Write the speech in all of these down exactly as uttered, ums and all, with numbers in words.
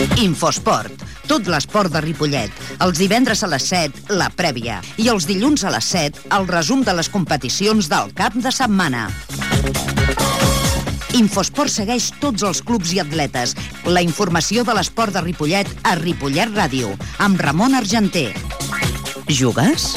Infosport. Tot l'esport de Ripollet. Els divendres a les set, la prèvia. I els dilluns a les set, el resum de les competicions del cap de setmana. Infosport segueix tots els clubs i atletes. La informació de l'esport de Ripollet a Ripollet Ràdio, amb Ramon Argenter. Jugues?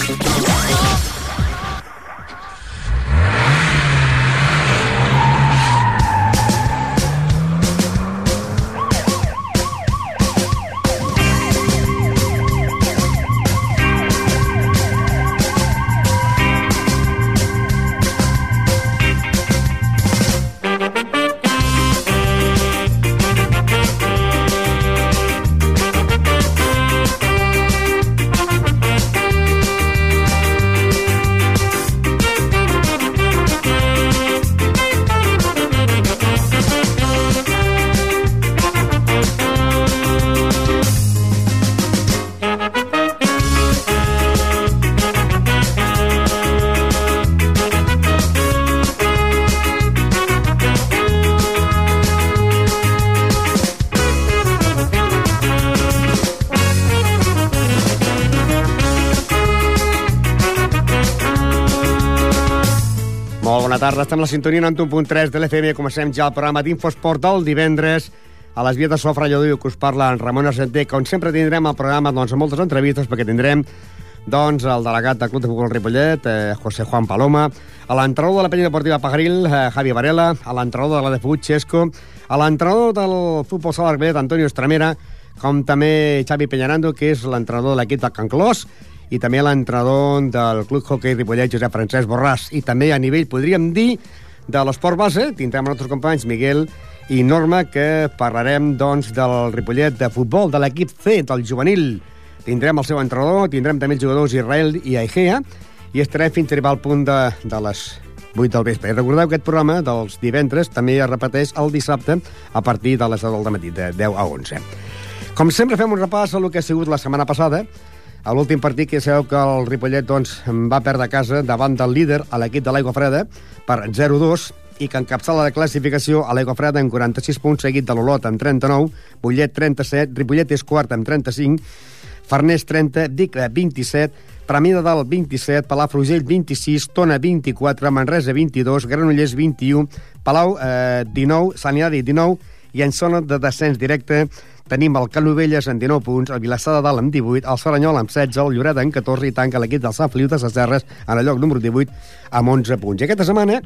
Bona tarda, estem a la sintonia noranta u punt tres de l'F M. Comencem ja el programa d'Infosport del divendres. A les vies de Sofra Lladó, que us parla en Ramon Argenter. Com sempre tindrem el programa doncs, amb moltes entrevistes, perquè tindrem doncs, el delegat del Club de Futbol Ripollet, eh, José Juan Paloma, a l'entrenador de la penya deportiva Pajaril, eh, Javi Varela, a l'entrenador de la de Futbol, Xesco, a l'entrenador del Futbol Sala Ripollet, Antonio Estramera, com també Xavi Peñarando, que és l'entrenador de l'equip del Can Clos, i també l'entrenador del Club Hockey Ripollet, Josep Francesc Borràs. I també a nivell, podríem dir, de l'esport base, tindrem els nostres companys Miguel i Norma, que parlarem doncs, del Ripollet de futbol, de l'equip C, del juvenil. Tindrem el seu entrenador, tindrem també els jugadors Israel i Aigea, i estarem fins a arribar al punt de, de les vuit del vespre. I recordeu que aquest programa dels divendres també es repeteix el dissabte a partir de les deu del matí, de deu a onze. Com sempre fem un repàs a el que ha sigut la setmana passada. A l'últim partit, que sabeu que el Ripollet doncs, va perdre a casa davant del líder, a l'equip de l'Aigua Freda, per zero a dos, i que encapçala la classificació a l'Aigua Freda amb quaranta-sis punts, seguit de l'Olot amb trenta-nou, Bollet trenta-set, Ripollet és quart amb trenta-cinc, Farners trenta, Vic vint-i-set, Premià de Dalt vint-i-set, Palafrugell vint-i-sis, Tona vint-i-quatre, Manresa vint-i-dos, Granollers vint-i-u, Palau eh, dinou, Sant Hilari dinou, i en zona de descens directe tenim el Canovelles amb dinou punts, el Vilassar de Dalt amb divuit, el Saranyol amb setze, el Lloret amb catorze i tanca l'equip del Sant Feliu de les Terres en el lloc número divuit amb onze punts. I aquesta setmana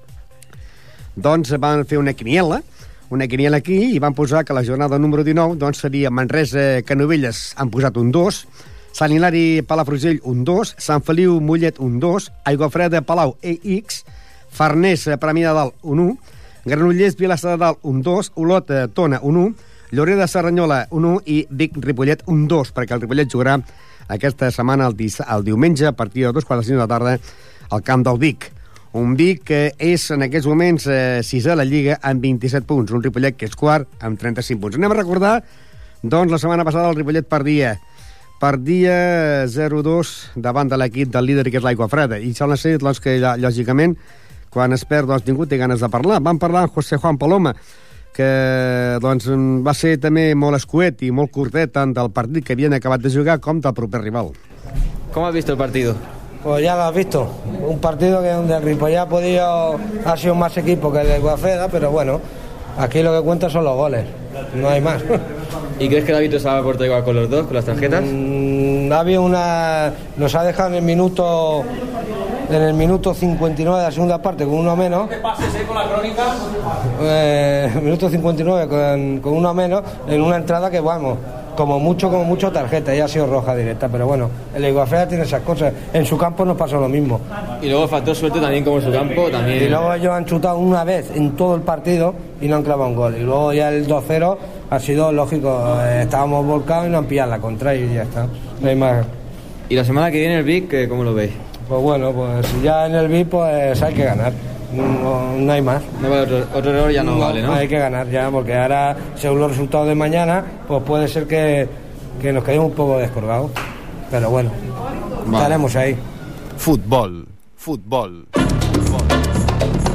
doncs van fer una quiniela, una quiniela aquí i van posar que la jornada número dinou doncs seria Manresa-Canovelles, han posat un dos, Sant Hilari Palafrugell un dos, Sant Feliu Mollet un dos, Aiguafreda Palau E X, Farners Premià de Dalt un u, Granollers Vilassar de Dalt un dos, Olot Tona un u, Lloreda Serranyola un u i Vic Ripollet un dos, perquè el Ripollet jugarà aquesta setmana el, el diumenge a partir de dos quarts de cinc de la tarda al camp del Vic. Un Vic que és en aquests moments eh, sisè a la Lliga amb vint-i-set punts, un Ripollet que és quart amb trenta-cinc punts. Anem a recordar, doncs la setmana passada el Ripollet perdia perdia zero a dos davant de l'equip del líder que és l'Aigua Freda, i sembla ser doncs, que lògicament quan es perd doncs ningú té ganes de parlar. Vam parlar amb José Juan Paloma, que doncs, va ser també molt escuet i molt curtet tant del partit que havien acabat de jugar com del proper rival. ¿Cómo has visto el partido? Pues ya lo has visto, un partido que donde el Ripollet ha podido, ha sido más equipo que el de Guafreda, pero bueno, aquí lo que cuenta son los goles, no hay más. ¿Y crees que el árbitro se va a portar igual con los dos, con las tarjetas? Mm, ha habido una, nos ha dejado en el minuto en el minuto cincuenta y nueve de la segunda parte con uno menos. ¿Qué pases eh, con la crónica? Eh, minuto cincuenta y nueve con, con uno menos en una entrada que vamos, como mucho, como mucho tarjeta, y ha sido roja directa, pero bueno, el Iguafreda tiene esas cosas, en su campo nos pasó lo mismo. Y luego faltó suerte también como en su campo, también. Y luego ellos han chutado una vez en todo el partido y no han clavado un gol, y luego ya el dos cero ha sido lógico, eh, estábamos volcados y no han pillado la contra y ya está, no hay más. ¿Y la semana que viene el Vic, cómo lo veis? Pues bueno, pues ya en el Vic pues hay que ganar, no, no hay más. No vale, otro, otro error ya no, no vale, ¿no? Hay que ganar ya, porque ahora, según los resultados de mañana, pues puede ser que, que nos quedemos un poco descolgados. Pero bueno, vale. Estaremos ahí. Fútbol, fútbol, fútbol.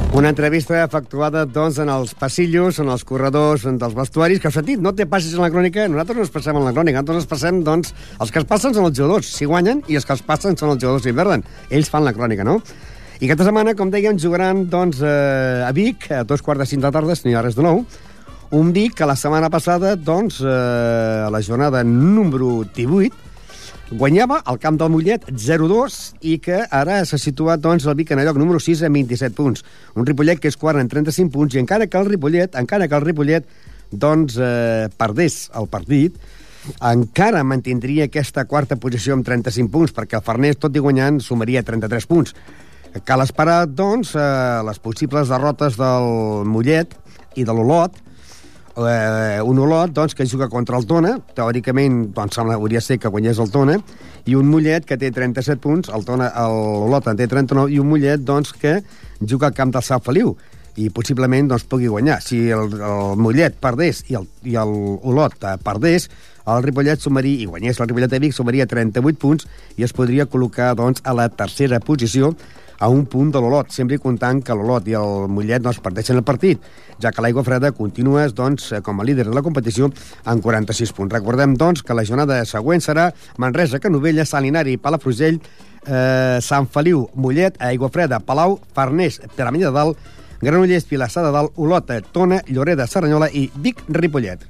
Una entrevista efectuada, doncs, en els passillos, en els corredors, en dels vestuaris, que heu sentit, no te passis en la crònica, nosaltres no ens passem en la crònica, nosaltres ens passem, doncs, els que es passen són els jugadors, si guanyen, i els que es passen són els jugadors si perden. Ells fan la crònica, no? I aquesta setmana, com dèiem, jugaran, doncs, eh, a Vic, a dos quarts de cinc de tarda, no hi ha res de nou, un Vic que la setmana passada, doncs, eh, a la jornada número divuit, guanyava al camp del Mollet zero dos i que ara s'ha situat, doncs, el Vic en el lloc número sis amb vint-i-set punts. Un Ripollet que és quart en trenta-cinc punts i encara que el Ripollet, encara que el Ripollet, doncs, eh, perdés el partit, encara mantindria aquesta quarta posició amb trenta-cinc punts, perquè el Farners, tot i guanyant, sumaria trenta-tres punts. Cal esperar, doncs, eh, les possibles derrotes del Mollet i de l'Olot, Uh, un Olot, doncs, que juga contra el Tona, teòricament, doncs, sembla, hauria ser que guanyés el Tona, i un Mollet que té trenta-set punts, el Tona, l'Olot en té trenta-nou, i un Mollet, doncs, que juga al camp del Sant Feliu, i possiblement, doncs, pugui guanyar. Si el, el Mollet perdés i el, i el Olot eh, perdés, el Ripollet sumaria, i guanyés el Ripollet de Vic, sumaria trenta-vuit punts i es podria col·locar, doncs, a la tercera posició, a un punt de l'Olot, sempre comptant que l'Olot i el Mollet no es perdeixen el partit, ja que l'Aigua Freda continua, doncs, com a líder de la competició amb quaranta-sis punts. Recordem, doncs, que la jornada següent serà Manresa, Canovella, Sant Linari, Palafrugell, eh, Sant Feliu, Mollet, Aigua Freda, Palau, Farners, Peramenya de Dalt, Granollers, Vilassar de Dalt, Olot, Tona, Lloreda, Cerdanyola i Vic-Ripollet.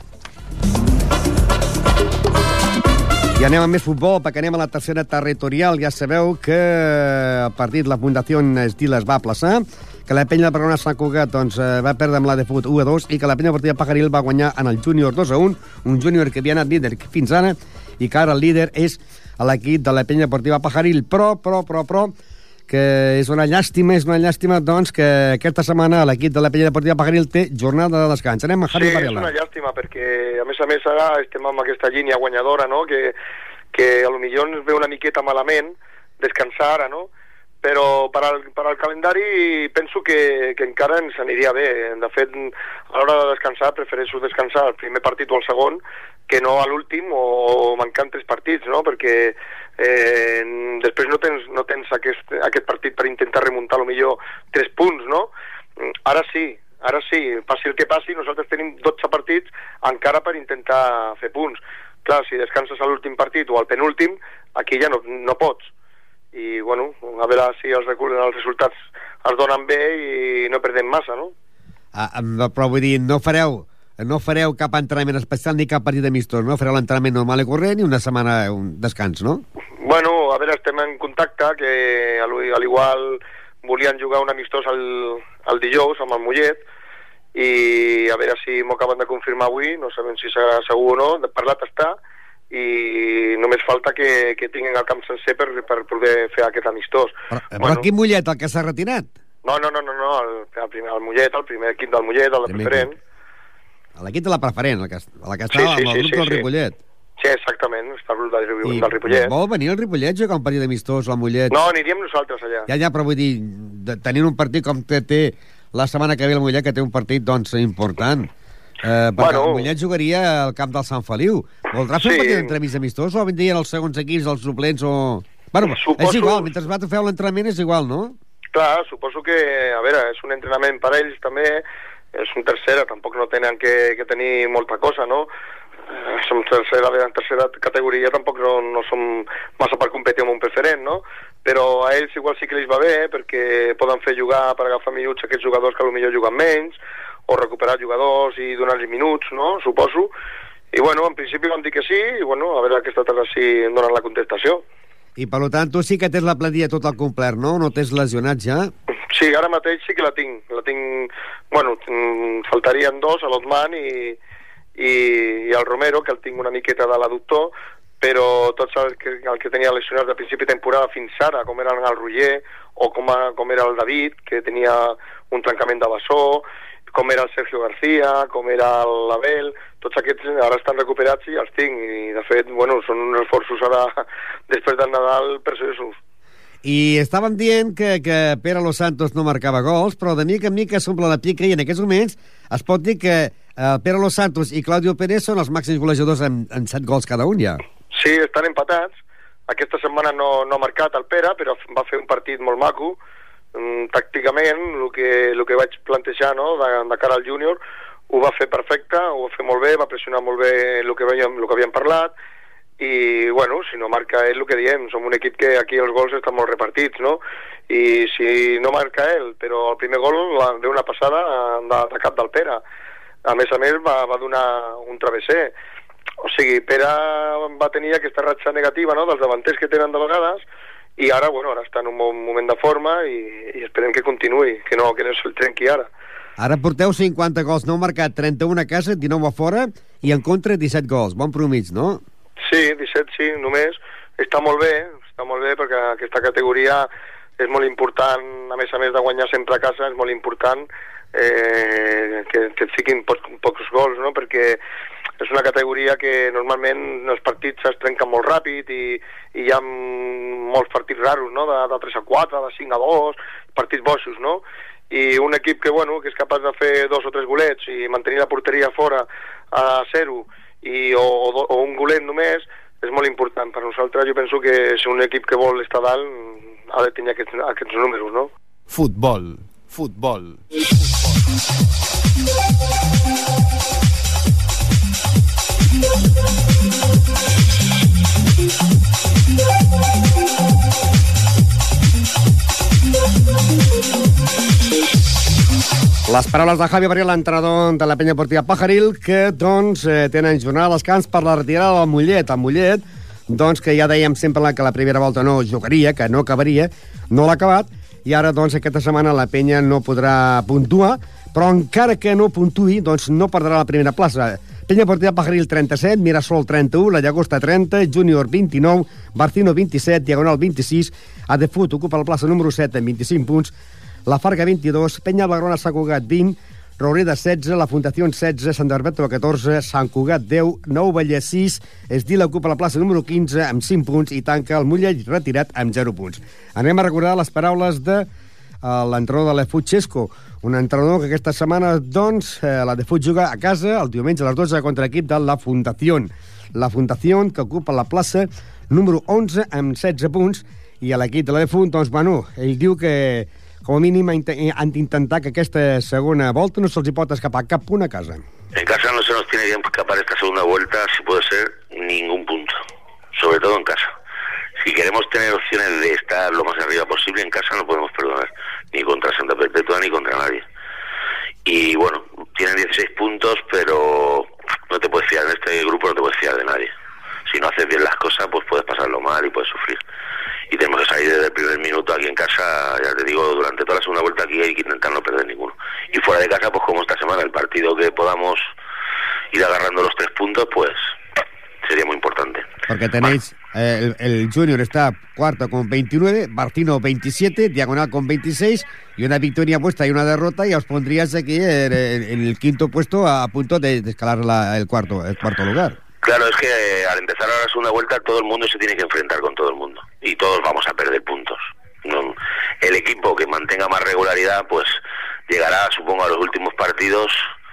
I anem amb més futbol, perquè anem a la tercera territorial. Ja sabeu que el partit, la Fundació Estil es va aplaçar, que la penya de Barcelona Sant Cugat, doncs, va perdre amb la de Fut u a dos i que la penya deportiva Pajaril va guanyar en el júnior dos a un, un júnior que havia anat líder fins ara i que ara el líder és l'equip de la penya deportiva Pajaril. Però, però, però, però, que és una llàstima, és una llàstima, doncs, que aquesta setmana l'equip de la penya deportiva Pajaril té jornada de descans. Anem a Javi Varela. Sí, és una llàstima, perquè a més a més ara estem amb aquesta línia guanyadora, no?, que, que a lo millor ens ve una miqueta malament descansar ara, no?, però per al, per al calendari penso que, que encara ens aniria bé. De fet, a l'hora de descansar prefereixo descansar el primer partit o el segon que no a l'últim o mancant tres partits, no?, perquè eh, després no tens, no tens aquest, aquest partit per intentar remuntar a lo millor tres punts, no? Ara sí, ara sí, passi el que passi, nosaltres tenim dotze partits encara per intentar fer punts. Clar, si descanses a l'últim partit o al penúltim, aquí ja no, no pots. I, bueno, a veure si els, els resultats es donen bé i no perdem massa, no? Ah, però vull dir, no fareu, no fareu cap entrenament especial ni cap partit amistós, no? Fareu l'entrenament normal i corrent i una setmana un descans, no? Bueno, a veure, estem en contacte, que a l'igual volien jugar un amistós el, el dijous amb el Mollet, i a veure si m'ho acaben de confirmar avui, no sabem si serà segur o no, parlat està, i només falta que, que tinguin el camp sencer per, per poder fer aquest amistós. Però, bueno, però quin Mollet, el que s'ha retirat? No, no, no, no, no el, el, primer, el Mollet, el primer equip del Mollet, el de preferent. L'equip de la preferent, el que, el que estava sí, sí, amb el sí, grup sí, del Ripollet. Sí, exactament, està el grup del, I del Ripollet. Vol venir el Ripollet a jugar un partit amistós al Mollet? No, aniríem nosaltres allà. Ja, ja, però vull dir, tenint un partit com que té la setmana que ve el Mollet, que té un partit, doncs, important. Eh, perquè bueno, el Mollet jugaria al camp del Sant Feliu. Voldrà fer sí. un partit d'entremig amistós o vindrien els segons equips, els suplents o... Bueno, suposo... és igual, mentre va feu l'entrenament és igual, no? Clar, suposo que, a veure, és un entrenament per a ells també, és un tercera, tampoc no tenen que, que tenir molta cosa, no? Eh, som tercera, en tercera categoria tampoc no, no som massa per competir amb un preferent, no? Però a ells igual sí que els va bé, perquè poden fer jugar per agafar minuts aquests jugadors que potser juguen menys, o recuperar jugadors i donar-los minuts, no?, suposo. I, bueno, en principi vam dir que sí, i, bueno, a veure aquesta tarda si em donen la contestació. I, per tant, tu sí que tens la plantilla tot al complet, no? No t'has lesionat ja? Sí, ara mateix sí que la tinc. La tinc, bueno, faltarien dos, a l'Otman i, i, i el Romero, que el tinc una miqueta de l'adductor, però tots el que, el que tenia lesionat de principi de temporada fins ara, com era el Roger, o com, a, com era el David, que tenia un trencament de bessó, com era el Sergio García, com era l'Abel, tots aquests ara estan recuperats i els tinc, i de fet, bueno, són uns esforços ara, després del Nadal, preciosos. I estàvem dient que, que Pere Los Santos no marcava gols, però de mica en mica s'omple la pica i en aquests moments es pot dir que eh, Pere Los Santos i Claudio Pérez són els màxims golejadors amb, amb set gols cada un ja. Sí, estan empatats. Aquesta setmana no, no ha marcat el Pere, però va fer un partit molt maco, mm, tàcticament, el que, el que vaig plantejar, no?, de, de cara al júnior, ho va fer perfecte, ho va fer molt bé, va pressionar molt bé el que havíem, el que havíem parlat, i, bueno, si no marca ell, el que diem, som un equip que aquí els gols estan molt repartits, no?, i si no marca ell, però el primer gol ve una passada de, de cap del Pere. A més a més va, va donar un travesser. O sigui, Pere va tenir aquesta ratxa negativa, no?, dels davanters que tenen de vegades, i ara, bueno, ara està en un bon moment de forma i, i esperem que continuï, que no, que no se'l trenqui ara. Ara porteu cinquanta gols, no heu marcat trenta-u a casa, dinou a fora, i en contra disset gols. Bon promig, no? Sí, disset sí, només. Està molt bé, està molt bé perquè aquesta categoria és molt important, a més a més de guanyar sempre a casa, és molt important eh, que, que et fiquin pocs, pocs gols, no?, perquè és una categoria que normalment els partits es trenquen molt ràpid i, i hi ha molts partits raros, no?, de, de tres a quatre, de cinc a dos, partits boixos, no?, i un equip que, bueno, que és capaç de fer dos o tres golets i mantenir la porteria fora a zero i, o, o, o un golet només, és molt important. Per nosaltres jo penso que si un equip que vol estar dalt ha de tenir aquests, aquests números, no? Futbol, futbol. Les paraules de Javi Barriel, l'entrenador de la penya esportiva Pajaril, que, doncs, eh, tenen jornada de descans per la retirada del Mollet. El Mollet, doncs, que ja dèiem sempre que la primera volta no jugaria, que no acabaria, no l'ha acabat, i ara, doncs, aquesta setmana la penya no podrà puntuar, però encara que no puntuï, doncs no perdrà la primera plaça. Penya esportiva Pajaril trenta-set, Mirasol trenta-u, la Llagosta trenta, Júnior vint-i-nou, Barcino vint-i-set, Diagonal vint-i-sis, Adefut ocupa la plaça número set amb vint-i-cinc punts, la Farga vint-i-dos, Penya Blagrona Sant Cugat vint, Roureda setze, la Fundació setze, Sant Bàrtolo catorze, Sant Cugat deu, Nou Vallès sis, Esdila ocupa la plaça número quinze amb cinc punts i tanca el Mollet retirat amb zero punts. Anem a recordar les paraules de uh, l'entrenador de l'Efut Xesco, un entrenador que aquesta setmana, doncs, eh, la Defut juga a casa el diumenge a les dotze contra l'equip de la Fundació. La Fundació que ocupa la plaça número onze amb setze punts i a l'equip de la Defut, doncs, bueno, ell diu que com a mínim han d'intentar que aquesta segunda volta no se'ls hi pot escapar cap punt a casa. En casa no se nos tiene que escapar esta segunda vuelta, si puede ser, ningún punto. Sobre todo en casa. Si queremos tener opciones de estar lo más arriba posible, en casa no podemos perdonar. Ni contra Santa Perpetua ni contra nadie. Y bueno, tienen dieciséis puntos, pero no te puedes fiar en este grupo, no te puedes fiar de nadie. Si no haces bien las cosas, pues puedes pasarlo mal y puedes sufrir. Y tenemos que salir desde el primer minuto aquí en casa, ya te digo, durante toda la segunda vuelta aquí hay que intentar no perder ninguno. Y fuera de casa, pues como esta semana, el partido que podamos ir agarrando los tres puntos, pues sería muy importante. Porque tenéis, eh, el, el Júnior está cuarto con veintinueve, Barcino veintisiete, Diagonal con veintiséis, y una victoria vuestra y una derrota, y os pondrías aquí en, en, en el quinto puesto a, a punto de, de escalar la, el, cuarto, el cuarto lugar. Claro, es que eh, al empezar ahora la segunda vuelta todo el mundo se tiene que enfrentar con todo el mundo y todos vamos a perder puntos. No, el equipo que mantenga más regularidad pues llegará, supongo, a los últimos partidos,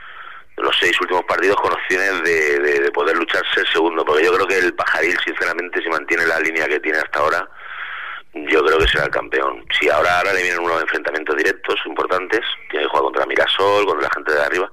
los seis últimos partidos con opciones de, de, de poder lucharse el segundo, porque yo creo que el Pajaril, sinceramente, si mantiene la línea que tiene hasta ahora, yo creo que será el campeón. Si ahora, ahora le vienen unos enfrentamientos directos importantes, tiene que jugar contra Mirasol, contra la gente de arriba.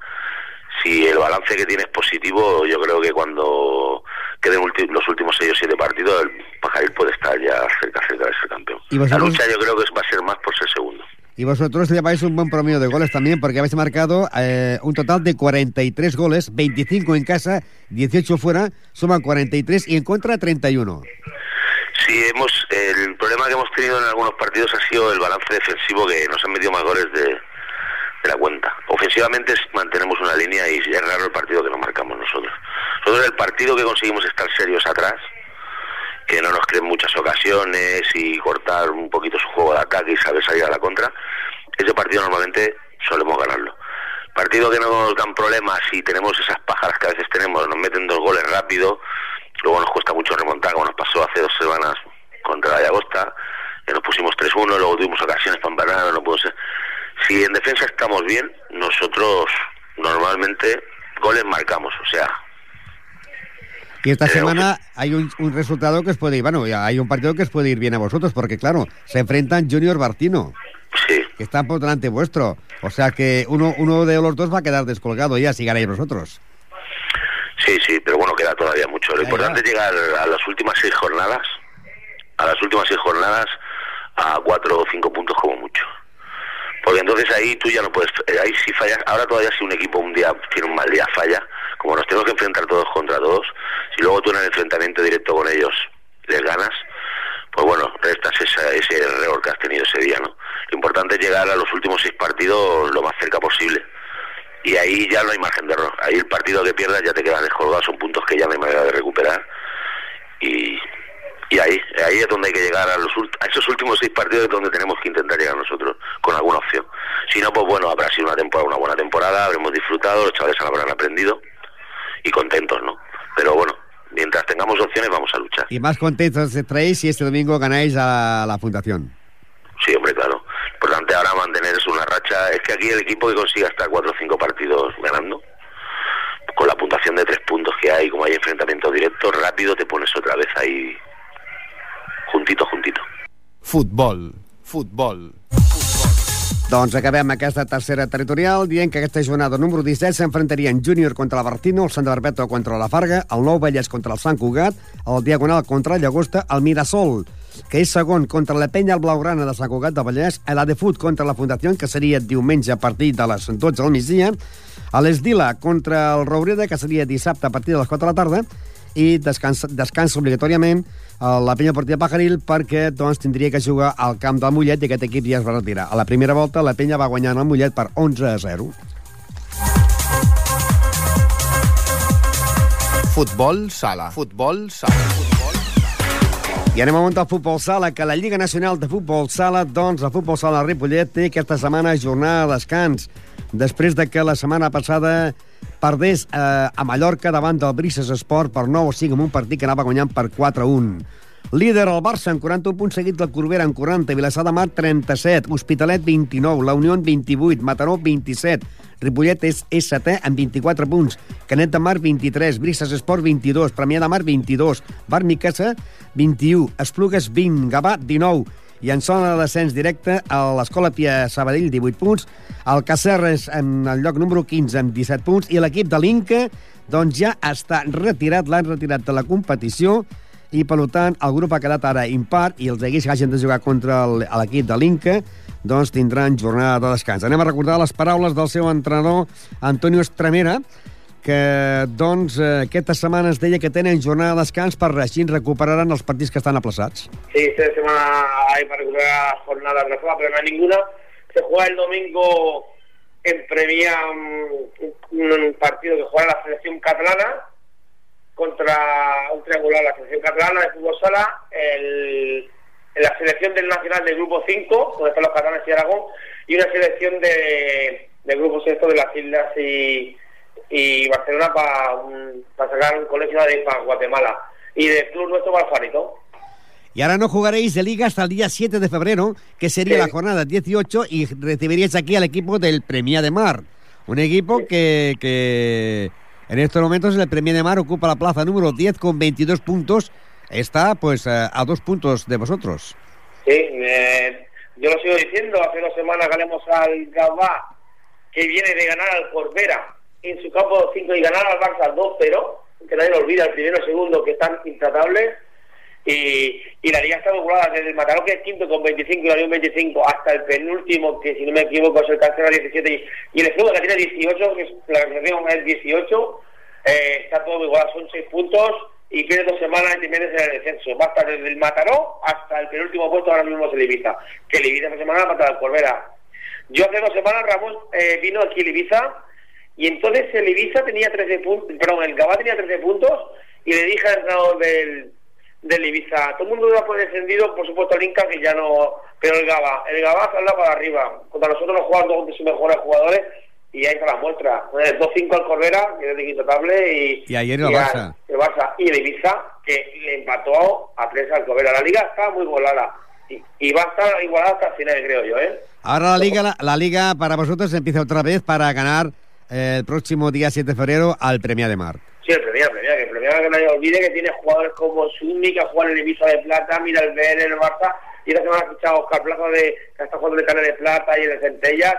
Si el balance que tiene es positivo, yo creo que cuando queden ulti- los últimos seis o siete partidos, el Pajaril puede estar ya cerca, cerca de ser campeón. La lucha yo creo que va a ser más por ser segundo. Y vosotros lleváis un buen promedio de goles también, porque habéis marcado eh, un total de cuarenta y tres goles, veinticinco en casa, dieciocho fuera, suman cuarenta y tres y en contra treinta y uno. Sí, hemos, el problema que hemos tenido en algunos partidos ha sido el balance defensivo, que nos han metido más goles de... de la cuenta. Ofensivamente mantenemos una línea y es raro el partido que no marcamos nosotros. Nosotros el partido que conseguimos estar serios atrás, que no nos creen muchas ocasiones y cortar un poquito su juego de ataque y saber salir a la contra, ese partido normalmente solemos ganarlo. Partido que no nos dan problemas y tenemos esas pájaras que a veces tenemos, nos meten dos goles rápido, luego nos cuesta mucho remontar, como nos pasó hace dos semanas contra la Llagosta, que nos pusimos tres uno, luego tuvimos ocasiones para empatar, no pudo ser. Si en defensa estamos bien, nosotros normalmente goles marcamos, o sea... Y esta semana hay un, un resultado que os puede ir, bueno, hay un partido que os puede ir bien a vosotros, porque claro, se enfrentan Júnior Barcino. Sí. Que están por delante vuestro. O sea que uno, uno de los dos va a quedar descolgado ya si ganáis vosotros. Sí, sí, pero bueno, queda todavía mucho. Lo ya, importante ya. es llegar a las últimas seis jornadas, a las últimas seis jornadas, a cuatro o cinco puntos como mucho. Porque entonces ahí tú ya no puedes, ahí si fallas, ahora todavía si un equipo un día tiene un mal día, falla, como nos tenemos que enfrentar todos contra todos, si luego tú en el enfrentamiento directo con ellos les ganas, pues bueno, restas esa, ese error que has tenido ese día, ¿no? Lo importante es llegar a los últimos seis partidos lo más cerca posible. Y ahí ya no hay margen de error. Ahí el partido que pierdas ya te quedan descolgados, son puntos que ya no hay manera de recuperar. Y, y ahí ahí es donde hay que llegar a, los, a esos últimos seis partidos, es donde tenemos que intentar llegar nosotros, con alguna opción. Si no, pues bueno, habrá sido una temporada, una buena temporada, habremos disfrutado, los chavales habrán aprendido y contentos, ¿no? Pero bueno, mientras tengamos opciones vamos a luchar. Y más contentos estaréis si este domingo ganáis a la Fundación. Sí, hombre, claro. Lo importante ahora mantener es una racha. Es que aquí el equipo que consiga hasta cuatro o cinco partidos ganando, con la puntuación de tres puntos que hay, como hay enfrentamientos directos, rápido te pones otra vez ahí juntito, juntito. Futbol, futbol. Doncs acabem aquesta tercera territorial dient que aquesta jornada número disset s'enfrontarien Júnior contra la Bartino, el Sant Barbeto contra la Farga, el Nou Vallès contra el Sant Cugat, el Diagonal contra el Llagosta, el Mirasol, que és segon, contra la Penya el Blaugrana de Sant Cugat de Vallès, l'Adefut contra la Fundació, que seria diumenge a partir de les dotze del migdia, l'Esdila contra el Roureda, que seria dissabte a partir de les quatre de la tarda, i descansa, descansa obligatòriament la Penya Partida Pajaril perquè doncs, tindria que jugar al camp del Mollet i aquest equip ja es va retirar. A la primera volta la Penya va guanyar en el Mollet per onze a zero. Futbol sala. Futbol sala. Futbol sala. I anem a muntar el futbol sala, que la Lliga Nacional de Futbol Sala, doncs el futbol sala Ripollet té aquesta setmana jornada de descans, després de que la setmana passada perdés eh, a Mallorca davant del Brises Esport per nou o cinc en un partit que anava guanyant per quatre a un. Líder el Barça amb quaranta-un punts, seguit del Corbera amb quaranta, Vilassar de Mar trenta-set, Hospitalet vint-i-nou, La Unió vint-i-vuit, Mataró vint-i-set, Ripollet és, és setè amb vint-i-quatre punts, Canet de Mar vint-i-tres, Brises Esport vint-i-dos, Premià de Mar vint-i-dos, Bar Micasa vint-i-u, Esplugues vint, Gavà dinou, i en zona de descens directe a l'Escola Pia Sabadell, divuit punts, el Cacerres en el lloc número quinze amb disset punts, i l'equip de l'Inca doncs ja està retirat, l'han retirat de la competició, i per tant el grup ha quedat ara impar, i els equips que hagin de jugar contra l'equip de l'Inca doncs tindran jornada de descans. Anem a recordar les paraules del seu entrenador Antonio Estremera, que doncs aquesta setmana es deia que tenen jornada de descans per així recuperaran els partits que estan aplaçats. Sí, esta semana hay para recuperar jornadas de juego, pero no hay ninguna. Se juega el domingo en Premia un, un partido que juega la selección catalana contra un triangular, la selección catalana de fútbol sala, el, la selección del nacional del grupo cinco, donde están los catalanes y Aragón, y una selección de, del grupo sexto de las islas y y Barcelona para pa sacar un colegio de para Guatemala y del club nuestro para Alfarito. Y ahora no jugaréis de liga hasta el día siete de febrero, que sería sí. la jornada dieciocho, y recibiríais aquí al equipo del Premià de Mar, un equipo sí. que, que en estos momentos el Premià de Mar ocupa la plaza número diez con veintidós puntos, está pues a, a dos puntos de vosotros. Sí, eh, yo lo sigo diciendo, hace dos semanas ganamos al Gavà, que viene de ganar al Corbera en su campo cinco y ganar al Barça dos cero, que nadie lo olvida, el primero y el segundo que están intratables, y, y la liga está regulada desde el Mataró, que es quinto con veinticinco y la Unión veinticinco, hasta el penúltimo, que si no me equivoco es el Cáceres diecisiete, y, y el Escudo que tiene dieciocho, que es, la clasificación es dieciocho, eh, está todo igual, son seis puntos, y tiene dos semanas y te metes en el descenso. Va a estar desde el Mataró hasta el penúltimo puesto, ahora mismo es el Ibiza, que el Ibiza esta semana va a matar al Corbera. Yo hace dos semanas, Ramón, eh, vino aquí el Ibiza, y entonces el Ibiza tenía trece puntos, perdón, el Gavà tenía trece puntos, y le dije al entrenador del, del Ibiza, todo el mundo da por descendido, por supuesto el Inca, que ya no, pero el Gavà, el Gavà anda para arriba, contra nosotros nos juegan dos de sus mejores jugadores, y ahí está la muestra, dos cinco al Corbera, que es de intratable, y, y ayer el y Barça. el Barça, y el Ibiza, que le empató a tres al Corbera. La liga está muy igualada, y, y va a estar igualada hasta el final, creo yo, ¿eh? Ahora la liga, la, la liga para vosotros empieza otra vez para ganar el próximo día siete de febrero al Premià de Mar. Sí, el Premià, el Premià, que el Premià que nadie olvide que tiene jugadores como Sumi, que juegan en el Ibiza de Plata, mira el B R, el Barça, y esta semana ha fichado a Oscar Plaza, de, que está jugando de Canal de Plata y en el Centellas,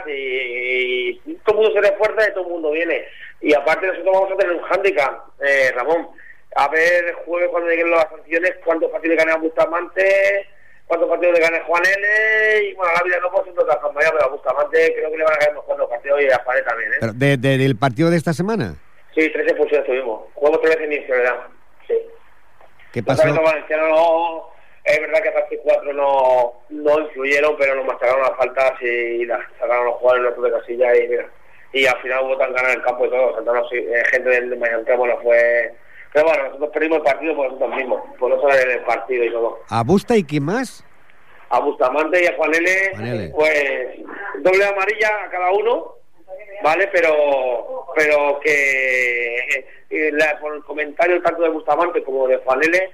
y, y todo el mundo se refuerza y todo el mundo viene. Y aparte nosotros vamos a tener un hándicap, eh, Ramón, a ver el jueves cuando lleguen las sanciones cuántos partidos le gane a Bustamante, cuántos partidos le gane Juan L, y bueno, la vida no puede ser otra forma, pero a Bustamante creo que le van a ganar mejor los partidos y a Juan también, ¿eh? Pero de, de, ¿Del partido de esta semana? Sí, tres expulsiones tuvimos, jugamos tres veces inicio, ¿verdad? Sí. ¿Qué pasó? Los valencianos no, es verdad que hasta el cuatro no, no influyeron, pero nos machacaron las faltas y las sacaron los jugadores nosotros de casilla y mira, y al final hubo tan ganas en el campo y todo, saltaron eh, gente del Mayante, bueno, fue... Pero bueno, nosotros perdimos el partido por nosotros mismos, por nosotros en el partido y todo. ¿A Busta y quién más? A Bustamante y a Juan L, Juan L. Pues doble amarilla a cada uno, ¿vale? Pero pero que eh, la, por el comentario tanto de Bustamante como de Juan L,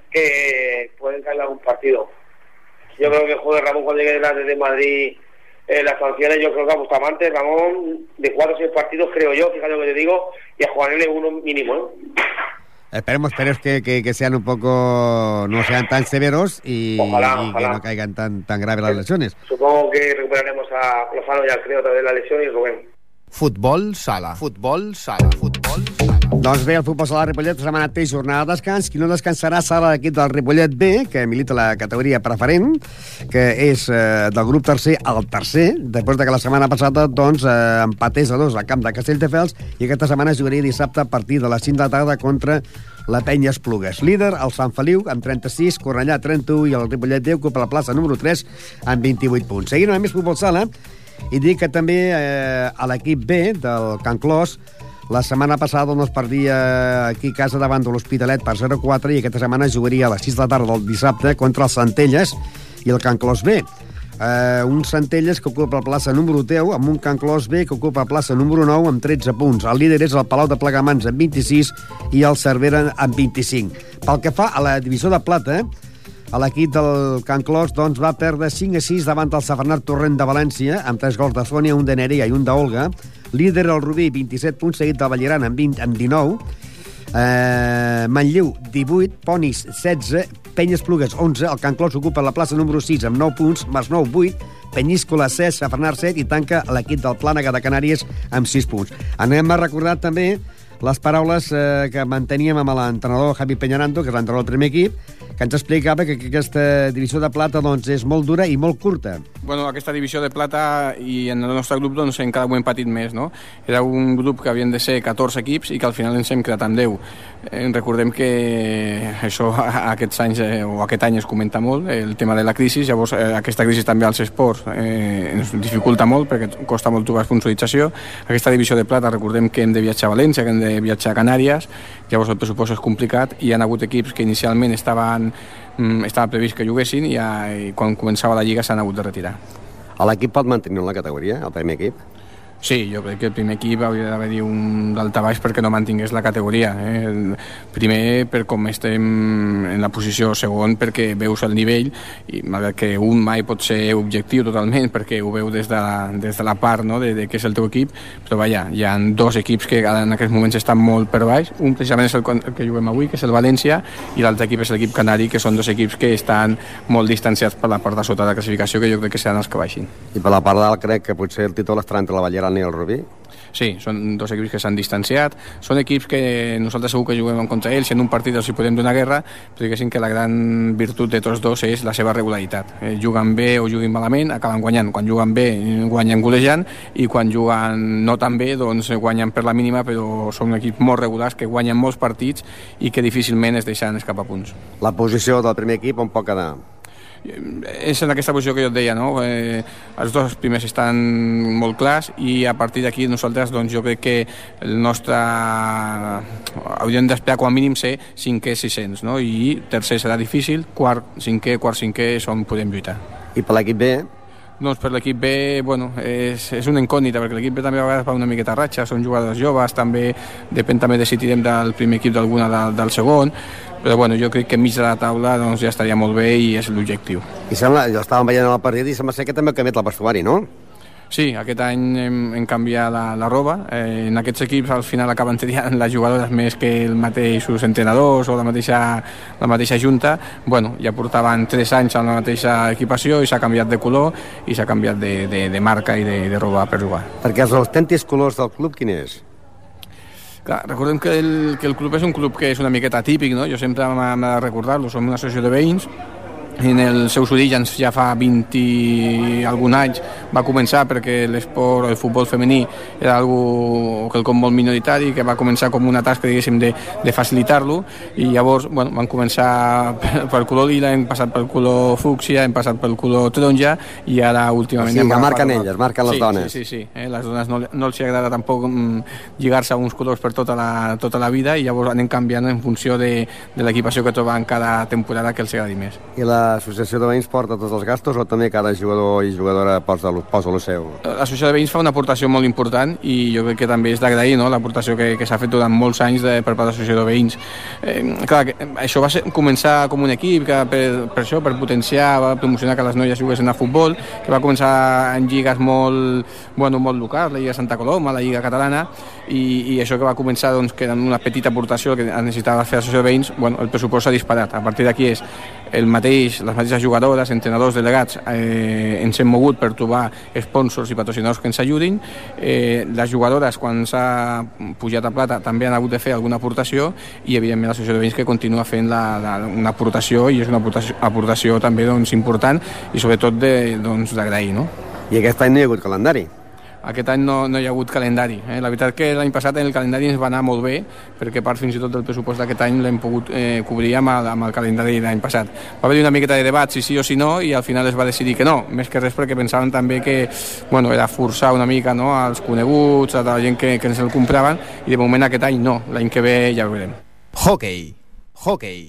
que pueden caer algún partido. Yo creo que el jueves Ramón cuando llegue desde Madrid eh, las sanciones, yo creo que a Bustamante, Ramón, de cuatro o seis partidos creo yo, fíjate lo que te digo, y a Juan L uno mínimo, ¿no? Esperemos, esperemos que, que, que sean un poco, no sean tan severos y, ojalá, y ojalá. que no caigan tan, tan graves las lesiones. Supongo que recuperaremos a Lozano y al Creo otra vez la lesión y Rubén. Futbol sala, futbol sala, futbol sala. Doncs bé, el futbol sala Ripollet la setmana té jornada de descans. Qui no descansarà serà l'equip del Ripollet B, que milita la categoria preferent, que és eh, del grup tercer al tercer, després de que la setmana passada doncs, eh, empatés a dos al camp de Castelldefels, i aquesta setmana jugaria dissabte a partir de les cinc de la tarda contra la Penya Esplugues. Líder, el Sant Feliu, amb trenta-sis, Cornellà, trenta-u, i el Ripollet B ocupa la plaça número tres amb vint-i-vuit punts. Seguint amb més futbol sala, i dic que també eh, a l'equip B del Can Clos la setmana passada no es perdia aquí a casa davant de l'Hospitalet per zero a quatre i aquesta setmana jugaria a les sis de la tarda del dissabte contra els Centelles i el Can Clos B. Eh, un Centelles que ocupa la plaça número deu amb un Can Clos B que ocupa la plaça número nou amb tretze punts. El líder és el Palau de Plegamans amb vint-i-sis i el Cervera amb vint-i-cinc. Pel que fa a la divisió de plata, l'equip del Can Clos doncs, va perdre cinc a sis davant del Safranat Torrent de València, amb tres gols de Sònia, un de Nerea i un d'Olga. Líder el Rubí, vint-i-set punts, seguit del Ballaran amb, vint, amb dinou. Eh, Manlleu, divuit, Ponis, setze, Penya Esplugues, onze. El Can Clos ocupa la plaça número sis amb nou punts, Masnou, vuit, Penyíscola, set, Safranat, set, i tanca l'equip del Plànega de Canàries amb sis punts. Anem a recordar també les paraules eh, que manteníem amb l'entrenador Javi Peñarando, que és l'entrenador del primer equip, que ens explicava que, que aquesta divisió de plata doncs, és molt dura i molt curta. Bueno, aquesta divisió de plata i en el nostre grup doncs, encara ho hem patit més, no? Era un grup que havien de ser catorze equips i que al final ens hem quedat amb deu. Eh, recordem que això aquests anys eh, o aquest any es comenta molt, el tema de la crisi, llavors eh, aquesta crisi també als esports eh, ens dificulta molt perquè costa molt trobar sponsorització. Aquesta divisió de plata, recordem que hem de viatjar a València, que hem de viatjar a Canàries, llavors el pressupost és complicat i hi ha hagut equips que inicialment estaven, mm, estava previst que juguessin i, ja, i quan començava la Lliga s'han hagut de retirar. L'equip pot mantenir la categoria, el primer equip? Sí, jo crec que el primer equip hauria d'haver-hi un daltabaix perquè no mantingués la categoria. Eh? Primer, per com estem en la posició, segon, perquè veus el nivell, i malgrat que un mai pot ser objectiu totalment, perquè ho veu des de la, des de la part no? de, de què és el teu equip, però vaja, hi ha dos equips que en aquests moments estan molt per baix. Un precisament és el, el que juguem avui, que és el València, i l'altre equip és l'equip Canari, que són dos equips que estan molt distanciats per la part de sota de la classificació, que jo crec que seran els que baixin. I per la part dalt crec que potser el títol estarà entre la Ballaran i el Rubí? Sí, són dos equips que s'han distanciat, són equips que nosaltres segur que juguem en contra ells, si en un partit els hi podem donar guerra, però diguéssim que la gran virtut de tots dos és la seva regularitat. Eh, juguen bé o juguen malament, acaben guanyant. Quan juguen bé, guanyen golejant, i quan juguen no tan bé, doncs guanyen per la mínima, però són equips molt regulars que guanyen molts partits i que difícilment es deixen escapar punts. La posició del primer equip on pot quedar? És en aquesta posició que jo et deia, no? Eh, els dos primers estan molt clars i a partir d'aquí nosaltres doncs, jo crec que el nostre hauríem d'esperar com a mínim ser cinquè, sis-cents, no? I tercer serà difícil, quart, cinquè, quart, cinquè és on podem lluitar. I per l'equip B? Doncs per l'equip B, bueno, és, és una incògnita, perquè l'equip B també a vegades va una miqueta ratxa, són jugadors joves, també depèn també de si tirem del primer equip d'alguna del, del segon, però bueno, jo crec que mig de la taula doncs, ja estaria molt bé i és l'objectiu. I sembla, jo estàvem veient el partit i sembla ser que també ha canviat el vestuari, no? Sí, aquest any hem, hem canviat la, la roba. Eh, en aquests equips al final acaben triant les jugadores més que els mateixos entrenadors o la mateixa, la mateixa junta. Bueno, ja portaven tres anys amb la mateixa equipació i s'ha canviat de color i s'ha canviat de, de, de marca i de, de roba per jugar. Perquè els autèntics colors del club, quin és? Clar, recordem que el, que el club és un club que és una miqueta típic, no? Jo sempre m'ha de recordar-lo, som una associació de veïns. En els seus orígens ja fa vint i algun anys va començar perquè l'esport, el futbol femení era algo quelcom molt minoritari, que va començar com una tasca, diguéssim, de, de facilitar-lo, i llavors, bueno, van començar pel color lila, hem passat pel color fúcsia, hem passat pel color taronja, i ara últimament... O sigui, que marquen elles, marquen les sí, dones. Sí, sí, sí. Eh? Les dones no, no els agrada tampoc mm, lligar-se a uns colors per tota la, tota la vida, i llavors anem canviant en funció de, de l'equipació que troben cada temporada que els agradi més. I la l'associació de veïns porta tots els gastos o també cada jugador i jugadora posa el seu? L'associació de veïns fa una aportació molt important i jo crec que també és d'agrair, no?, l'aportació que, que s'ha fet durant molts anys de, per part de l'associació de veïns. Eh, clar, que, això va ser, començar com un equip que per, per això, per potenciar, va promocionar que les noies juguessin a futbol, que va començar en lligues molt, bueno, molt locals, la Lliga Santa Coloma, la Lliga Catalana, i, i això que va començar, doncs, que era una petita aportació que necessitava fer l'associació de veïns, bueno, el pressupost s'ha disparat. A partir d'aquí és el mateix, les mateixes jugadores, entrenadors, delegats, eh, ens hem mogut per trobar sponsors i patrocinadors que ens ajudin. Eh, les jugadores, quan s'ha pujat a plata, també han hagut de fer alguna aportació, i evidentment l'associació de veïns que continua fent la, la, una aportació, i és una aportació, aportació també, doncs, important i sobretot de, doncs, d'agrair, no? I aquest any no hi ha hagut calendari? Aquest any no, no hi ha hagut calendari. Eh? La veritat que l'any passat el calendari ens va anar molt bé, perquè part fins i tot del pressupost d'aquest any l'hem pogut eh, cobrir amb el, amb el calendari de l'any passat. Va haver una miqueta de debat si sí o si no, i al final es va decidir que no, més que res perquè pensaven també que, bueno, era forçar una mica, no?, als coneguts, a la gent que, que ens el compraven, i de moment aquest any no, l'any que ve ja ho veurem. Hockey, hockey.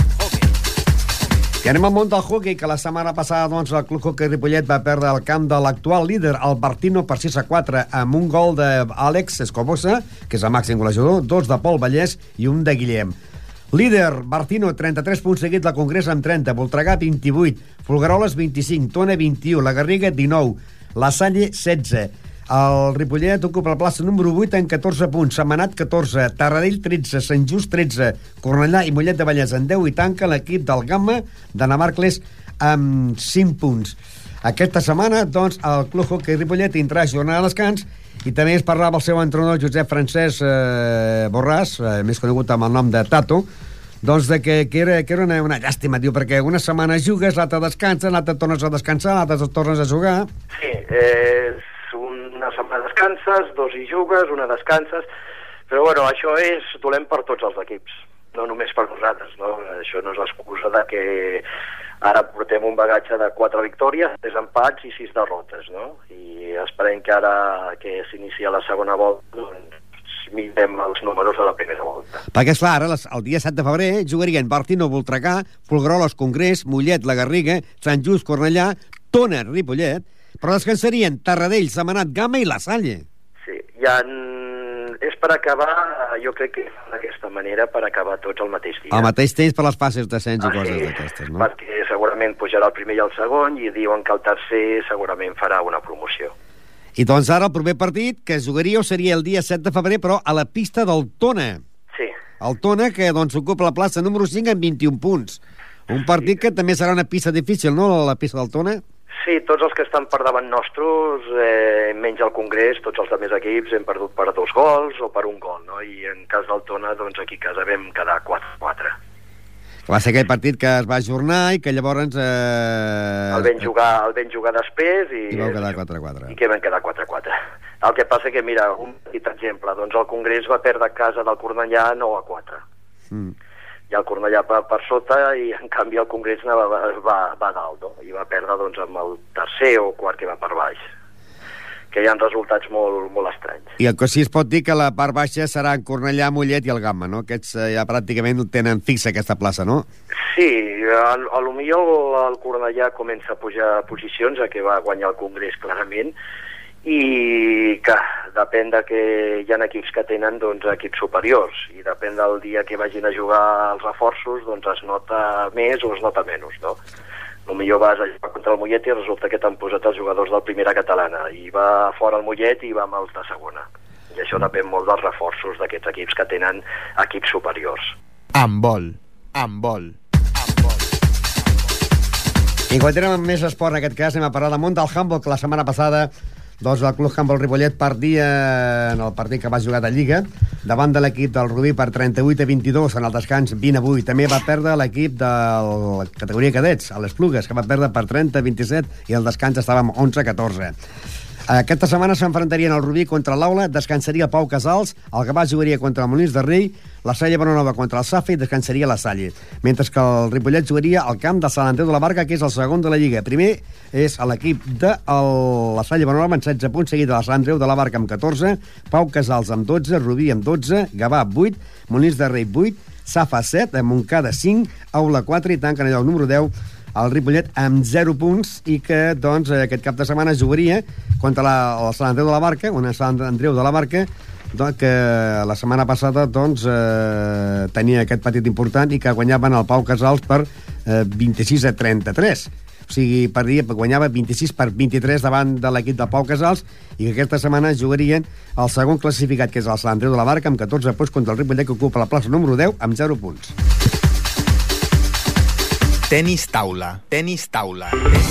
I anem al món del hockey, que la setmana passada, doncs, el Club Hockey Ripollet va perdre el camp de l'actual líder, el Bartino, per sis a quatre, amb un gol d'Àlex Escobosa, que és el màxim golejador, dos de Pol Vallès i un de Guillem. Líder, Bartino, trenta-tres punts seguits, la Congrés amb trenta, Voltregà vint-i-vuit, Folgueroles vint-i-cinc, Tona vint-i-u, la Garriga dinou, la Salle setze. El Ripollet ocupa la plaça número vuit amb catorze punts, Sentmenat catorze, Tarradell tretze, Sant Just tretze, Cornellà i Mollet de Vallès en deu, i tanca l'equip del Gamma de Navarcles amb cinc punts. Aquesta setmana, doncs, el Club Hockey Ripollet tindrà jornada de descans, i també es parlava el seu entrenador Josep Francesc eh, Borràs, eh, més conegut amb el nom de Tato, doncs de que, que era, que era una, una llàstima, diu, perquè una setmana jugues, l'altra descanses, l'altra tornes a descansar, l'altra tornes a jugar. Sí, eh, una setmana descanses, dos hi jugues, una descanses, però bueno, això és dolent per tots els equips, no només per nosaltres, no? Això no és l'excusa de que ara portem un bagatge de quatre victòries, tres empats i sis derrotes, no? I esperem que ara que s'inicia la segona volta, doncs mirem els números de la primera volta. Perquè, esclar, ara el dia set de febrer jugarien Bartino, Voltregà, Folgueroles, Congrés, Mollet, la Garriga, Sant Just, Cornellà, Tona, Ripollet, però descansarien Tarradell, Sentmenat, Gamma i la Salle. Sí, ja és per acabar, jo crec que d'aquesta manera, per acabar tots al mateix dia. Al mateix temps per les fases d'ascens i ah, coses sí, d'aquestes, no? Perquè segurament pujarà el primer i el segon, i diuen que el tercer segurament farà una promoció. I doncs ara el proper partit que jugaríeu seria el dia set de febrer, però a la pista del Tona. Sí. El Tona, que doncs ocupa la plaça número cinc amb vint-i-un punts. Un partit que també serà una pista difícil, no?, la pista del Tona? Sí, tots els que estan per davant nostres, eh, menys el Congrés, tots els altres equips hem perdut per dos gols o per un gol, no? I en cas del Tona, doncs aquí a casa vam quedar quatre a quatre. Va ser aquell partit que es va ajornar i que llavors... Eh... El vam jugar, el vam jugar després i... I vau quedar quatre a quatre. I que vam quedar quatre a quatre. El que passa que, mira, un petit exemple, doncs el Congrés va perdre a casa del Cornellà nou a quatre. Mm. I el Cornellà va per sota, i en canvi el Congrés va, va, va dalt, no? I va perdre, doncs, amb el tercer o quart que va per baix, que hi ha resultats molt, molt estranys. I el que sí es pot dir que la part baixa serà en Cornellà, Mollet i el Gamma, no? Aquests ja pràcticament tenen fixa aquesta plaça, no? Sí, a, a lo millor el Cornellà comença a pujar posicions, a que va guanyar el Congrés clarament, i que depèn de que hi ha equips que tenen, doncs, equips superiors, i depèn del dia que vagin a jugar els reforços, doncs es nota més o es nota menys, no? Potser vas a jugar contra el Mollet i resulta que t'han posat els jugadors del primera catalana i va fora el Mollet i va amb els de segona. I això depèn molt dels reforços d'aquests equips que tenen equips superiors. Handbol, handbol. I continuem amb més esport, en aquest cas anem a parlar del món del handbol, que la setmana passada doncs el Club Handbol Ripollet perdia en el partit que va jugar de Lliga davant de l'equip del Rubí per trenta-vuit a vint-i-dos, en el descans vint a vuit. També va perdre l'equip de la categoria cadets, a les Plugues, que va perdre per trenta a vint-i-set i el descans estava amb onze a catorze. Aquesta setmana s'enfrontarien el Rubí contra l'Aula, descansaria el Pau Casals, el Gavà jugaria contra el Molins de Rei, la Salle Bonanova contra el Safa i descansaria la Salle. Mentre que el Ripollet jugaria al camp de Sant Andreu de la Barca, que és el segon de la Lliga. Primer és l'equip de el, la Salle Bonanova amb setze punts, seguit de la Sant Andreu de la Barca amb catorze, Pau Casals amb dotze, Rubí amb dotze, Gavà vuit, Molins de Rei vuit, Safa set, Montcada cinc, Aula quatre i tanquen allò el número deu, el Ripollet amb zero punts i que doncs aquest cap de setmana jugaria contra la, el Sant Andreu de la Barca, una Sant Andreu de la Barca doncs, que la setmana passada doncs, eh, tenia aquest partit important i que guanyaven el Pau Casals per eh, vint-i-sis a trenta-tres. O sigui, perdia, guanyava vint-i-sis per vint-i-tres davant de l'equip del Pau Casals i que aquesta setmana jugarien el segon classificat, que és el Sant Andreu de la Barca, amb catorze punts contra el Ripollet, que ocupa la plaça número deu amb zero punts. Tenis taula, tenis taula.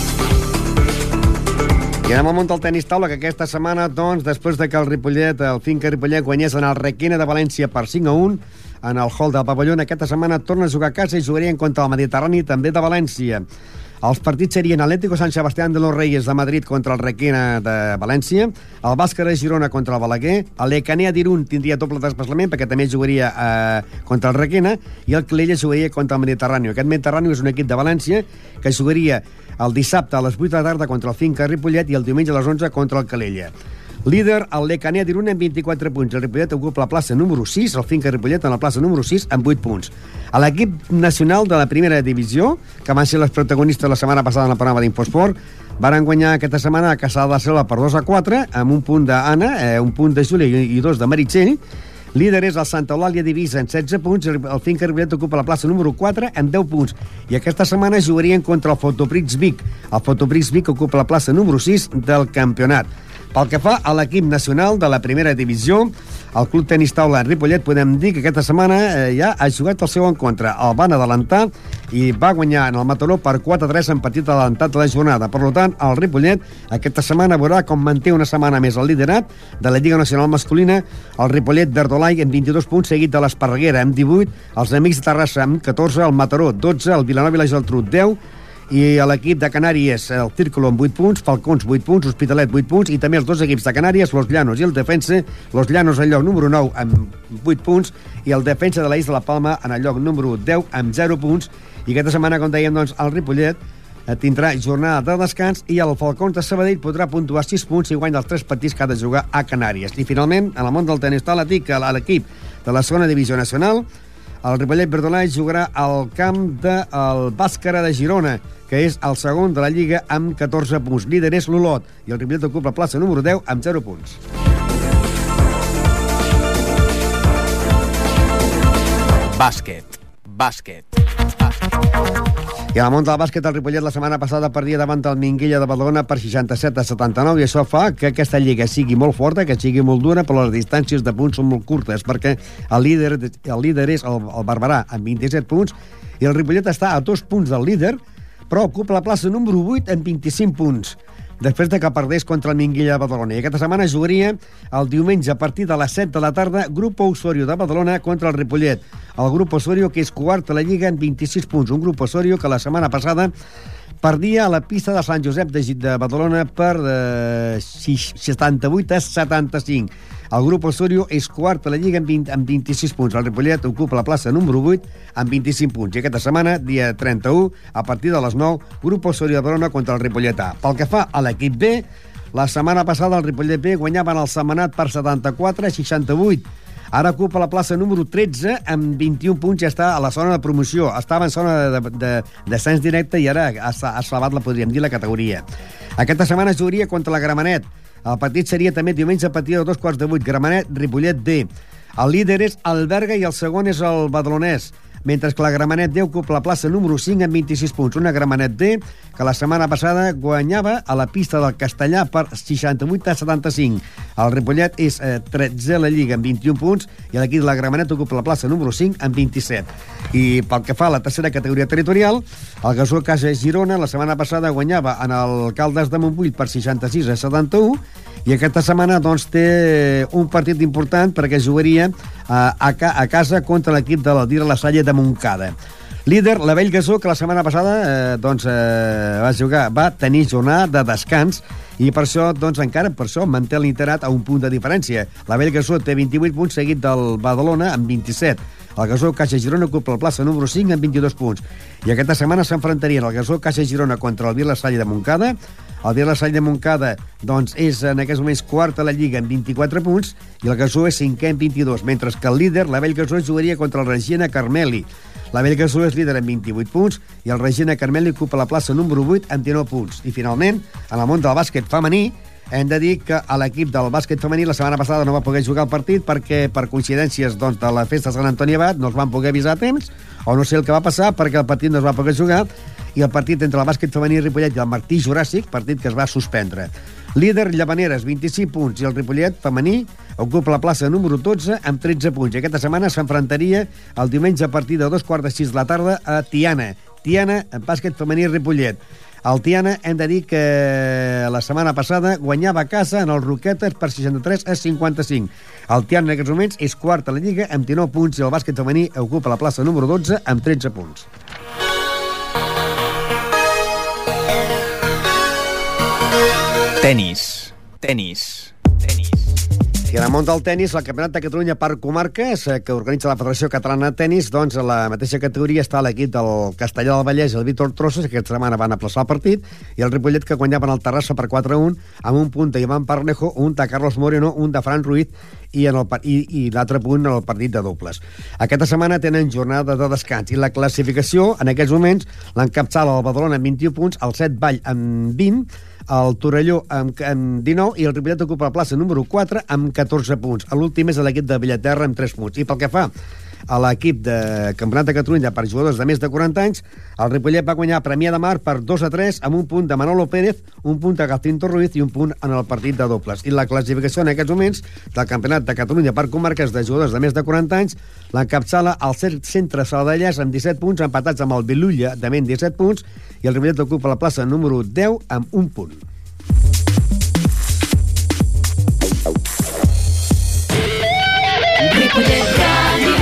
I anem al món del tenis taula, que aquesta setmana, doncs, després de que el Ripollet, el Finca Ripollet, guanyés en el Requena de València per cinc a un, en el hall del pavelló, aquesta setmana torna a jugar a casa i jugarien contra el Mediterrani, també de València. Els partits serien Atlético San Sebastián de los Reyes de Madrid contra el Requena de València, el Bàscara de Girona contra el Balaguer, l'Ecanea d'Irún tindria doble desplaçament perquè també jugaria eh, contra el Requena i el Calella jugaria contra el Mediterrani. Aquest Mediterrani és un equip de València que jugaria el dissabte a les vuit de la tarda contra el Finca Ripollet i el diumenge a les onze contra el Calella. Líder, el l'Ecanea d'Irún amb vint-i-quatre punts. El Ripollet ocupa la plaça número sis, el Finca Ripollet en la plaça número sis amb vuit punts. A l'equip nacional de la primera divisió, que van ser les protagonistes la setmana passada en el programa d'Infosport, van guanyar aquesta setmana a Caçà de la Selva per dos a quatre, amb un punt d'Anna, eh, un punt de Júlia i, i dos de Meritxell. Líder és el Santa Eulàlia Divisa amb setze punts, el Finca Ripollet ocupa la plaça número quatre amb deu punts. I aquesta setmana jugarien contra el Fotoprix Vic. El Fotoprix Vic ocupa la plaça número sis del campionat. Pel que fa a l'equip nacional de la primera divisió, el Club Tenis Taula Ripollet, podem dir que aquesta setmana eh, ja ha jugat el seu encontre. El van adelantar i va guanyar en el Mataró per quatre a tres en petit adelantat de la jornada. Per tant, el Ripollet aquesta setmana veurà com manté una setmana més el liderat de la Lliga Nacional Masculina, el Ripollet d'Ardolai amb vint-i-dos punts, seguit de l'Esparreguera amb divuit, els Amics de Terrassa amb catorze, el Mataró dotze, el Vilanova i la Geltrú deu, i l'equip de Canàries, el Círculo amb vuit punts, Falcons vuit punts, Hospitalet vuit punts i també els dos equips de Canàries, Los Llanos i el Defensa. Los Llanos al lloc número nou amb vuit punts i el Defensa de la Isla de la Palma en el lloc número deu amb zero punts. I aquesta setmana, com dèiem, doncs, el Ripollet tindrà jornada de descans i el Falcons de Sabadell podrà puntuar sis punts i guanya els tres partits que ha de jugar a Canàries. I finalment, en el món del tenis taula, dic que l'equip de la segona divisió nacional, el Ripollet Verdolai, jugarà al camp del Bàscara de Girona, que és el segon de la Lliga amb catorze punts. Líder és l'Olot i el Ripollet ocupa la plaça número deu amb zero punts. Bàsquet, bàsquet, I al món del bàsquet, el Ripollet la setmana passada perdia davant del Minguella de Badalona per seixanta-set a setanta-nou i això fa que aquesta lliga sigui molt forta, que sigui molt dura, però les distàncies de punts són molt curtes perquè el líder, el líder és el, el Barberà amb vint-i-set punts i el Ripollet està a dos punts del líder, però ocupa la plaça número vuit amb vint-i-cinc punts després de que perdés contra el Minguella de Badalona. I aquesta setmana jugaria el diumenge a partir de les set de la tarda Grupo Osorio de Badalona contra el Ripollet. El Grupo Osorio, que és quart a la Lliga en vint-i-sis punts. Un Grupo Osorio que la setmana passada perdia a la pista de Sant Josep de, de Badalona per eh, setanta-vuit a setanta-cinc. El Grupo Osorio és quart a la Lliga amb, vint, amb vint-i-sis punts. El Ripollet ocupa la plaça número vuit amb vint-i-cinc punts. I aquesta setmana, dia trenta-u, a partir de les nou, Grupo Osorio de Badalona contra el Ripollet A. Pel que fa a l'equip B, la setmana passada el Ripollet B guanyaven el Setmanat per setanta-quatre a seixanta-vuit. Ara ocupa la plaça número tretze amb vint-i-un punts i ja està a la zona de promoció. Estava en zona de, de, de descens directe i ara ha, ha salvat, la podríem dir, la categoria. Aquesta setmana jugaria contra la Gramenet. El partit seria també diumenge a partir de dos quarts de vuit. Gramenet, Ripollet D. El líder és el Berga i el segon és el Badalonès. mentre que la Gramenet D ocupa la plaça número cinc amb vint-i-sis punts. Una Gramenet D que la setmana passada guanyava a la pista del Castellà per seixanta-vuit a setanta-cinc. El Ripollet és eh, tretzè a la Lliga amb vint-i-un punts i l'equip de la Gramenet ocupa la plaça número cinc amb vint-i-set. I pel que fa a la tercera categoria territorial, el Gasó Casa Girona la setmana passada guanyava en el Caldes de Montbui per seixanta-sis a setanta-u i aquesta setmana doncs, té un partit important perquè jugaria a, a, a casa contra l'equip de l'Aldira La Salle de Montcada. Líder, la Vell Gasó, que la setmana passada eh, doncs, eh, va jugar, va tenir jornada de descans i per això, doncs, encara per això manté l'interat a un punt de diferència. La Vell Gasó té vint-i-vuit punts, seguit del Badalona amb vint-i-set. El Gasó Caixa Girona ocupa la plaça número cinc amb vint-i-dos punts. I aquesta setmana s'enfrontarien el Gasó Caixa Girona contra el Vila Salle de Montcada. El Vila Salle de Montcada doncs, és en aquests moments quart a la Lliga amb vint-i-quatre punts i el Gasó és cinquè amb vint-i-dos, mentre que el líder, la Vell Gasó, jugaria contra el Regina Carmeli. La Vell Gasó és líder amb vint-i-vuit punts i el Regina Carmeli ocupa la plaça número vuit amb dinou punts. I finalment, en el món del bàsquet femení, hem de dir que l'equip del bàsquet femení la setmana passada no va poder jugar el partit perquè per coincidències doncs, de la festa de Sant Antoni Abat no es van poder avisar a temps, o no sé el que va passar perquè el partit no es va poder jugar, i el partit entre el bàsquet femení Ripollet i el Martí Juràssic, partit que es va suspendre. Líder Llavaneres, vint-i-cinc punts, i el Ripollet femení ocupa la plaça número dotze amb tretze punts. I aquesta setmana s'enfrontaria el diumenge a partir de dos quarts de sis de la tarda a Tiana. Tiana, en bàsquet femení Ripollet. El Tiana, hem de dir que la setmana passada guanyava a casa en els Roquetes per seixanta-tres a cinquanta-cinc. El Tiana en aquests moments és quart a la Lliga amb dinou punts i el bàsquet femení ocupa la plaça número dotze amb tretze punts. Tenis. Tenis. Tenis. I en el món del tenis, el Campionat de Catalunya per comarques, que organitza la Federació Catalana de Tenis, doncs a la mateixa categoria està l'equip del Castellà del Vallès i el Víctor Trossos, que aquesta setmana van aplaçar el partit, i el Ripollet, que guanyaven el Terrassa per quatre a un, amb un punt d'Ivan Parnejo, un de Carlos Moreno, un de Fran Ruiz, i, en el, i, i l'altre punt en el partit de dobles. Aquesta setmana tenen jornada de descans, i la classificació, en aquests moments, l'encapçala el Badalona amb vint-i-un punts, el Set Vall amb vint, el Torelló amb, amb dinou i el Ripollet ocupa la plaça número quatre amb catorze punts. L'últim és l'equip de Villaterra amb tres punts. I pel que fa a l'equip de Campionat de Catalunya per jugadors de més de quaranta anys, el Ripollet va guanyar Premià de Mar per dos a tres amb un punt de Manolo Pérez, un punt de Jacinto Ruiz i un punt en el partit de dobles. I la classificació en aquests moments del Campionat de Catalunya per comarques de jugadors de més de quaranta anys l'encapçala el Centre Saladellàs amb disset punts, empatats amb el Vilulla de menys disset punts, i el Ripollet ocupa la plaça número deu amb un punt. Ripollet Ràdio.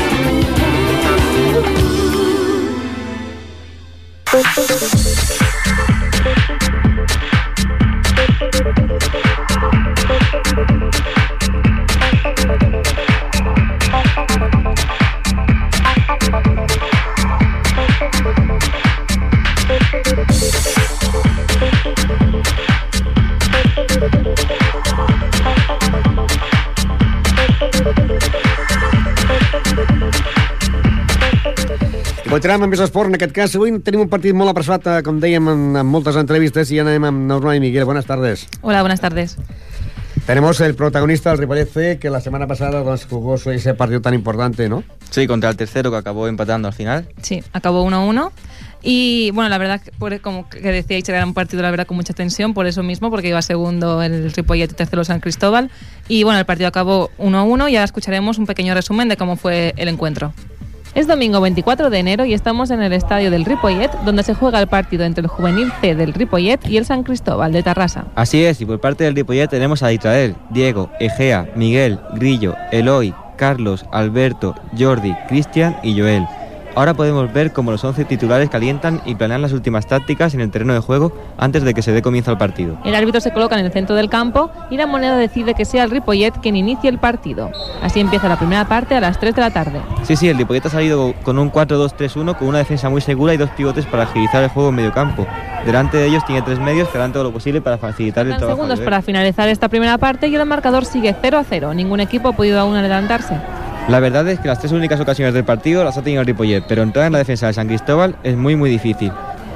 Continuem amb més esport. En aquest cas, avui tenim un partit molt apressat, com dèiem, en moltes entrevistas, y anem amb Norma y Miguel. Buenas tardes. Hola, buenas tardes. Tenemos el protagonista del Ripollet C, que la semana pasada pues, jugó ese partido tan importante, ¿no? Sí, contra el tercero, que acabó empatando al final. Sí, acabó uno a uno. Y bueno, la verdad, como que decíais, era un partido la verdad con mucha tensión, por eso mismo, porque iba segundo el Ripollet y tercero San Cristóbal. Y bueno, el partido acabó uno a uno y ahora escucharemos un pequeño resumen de cómo fue el encuentro. Es domingo veinticuatro de enero y estamos en el estadio del Ripollet, donde se juega el partido entre el Juvenil C del Ripollet y el San Cristóbal de Tarrasa. Así es, y por parte del Ripollet tenemos a Israel, Diego, Egea, Miguel, Grillo, Eloy, Carlos, Alberto, Jordi, Cristian y Joel. Ahora podemos ver cómo los once titulares calientan y planean las últimas tácticas en el terreno de juego antes de que se dé comienzo al partido. El árbitro se coloca en el centro del campo y la moneda decide que sea el Ripollet quien inicie el partido. Así empieza la primera parte a las tres de la tarde. Sí, sí, el Ripollet ha salido con un cuatro dos tres uno con una defensa muy segura y dos pivotes para agilizar el juego en medio campo. Delante de ellos tiene tres medios que harán todo lo posible para facilitar el trabajo. Segundos para finalizar esta primera parte y el marcador sigue cero a cero. Ningún equipo ha podido aún adelantarse. La verdad es que las tres únicas ocasiones del partido las ha tenido el Ripollet, pero entrar en la defensa de San Cristóbal es muy muy difícil.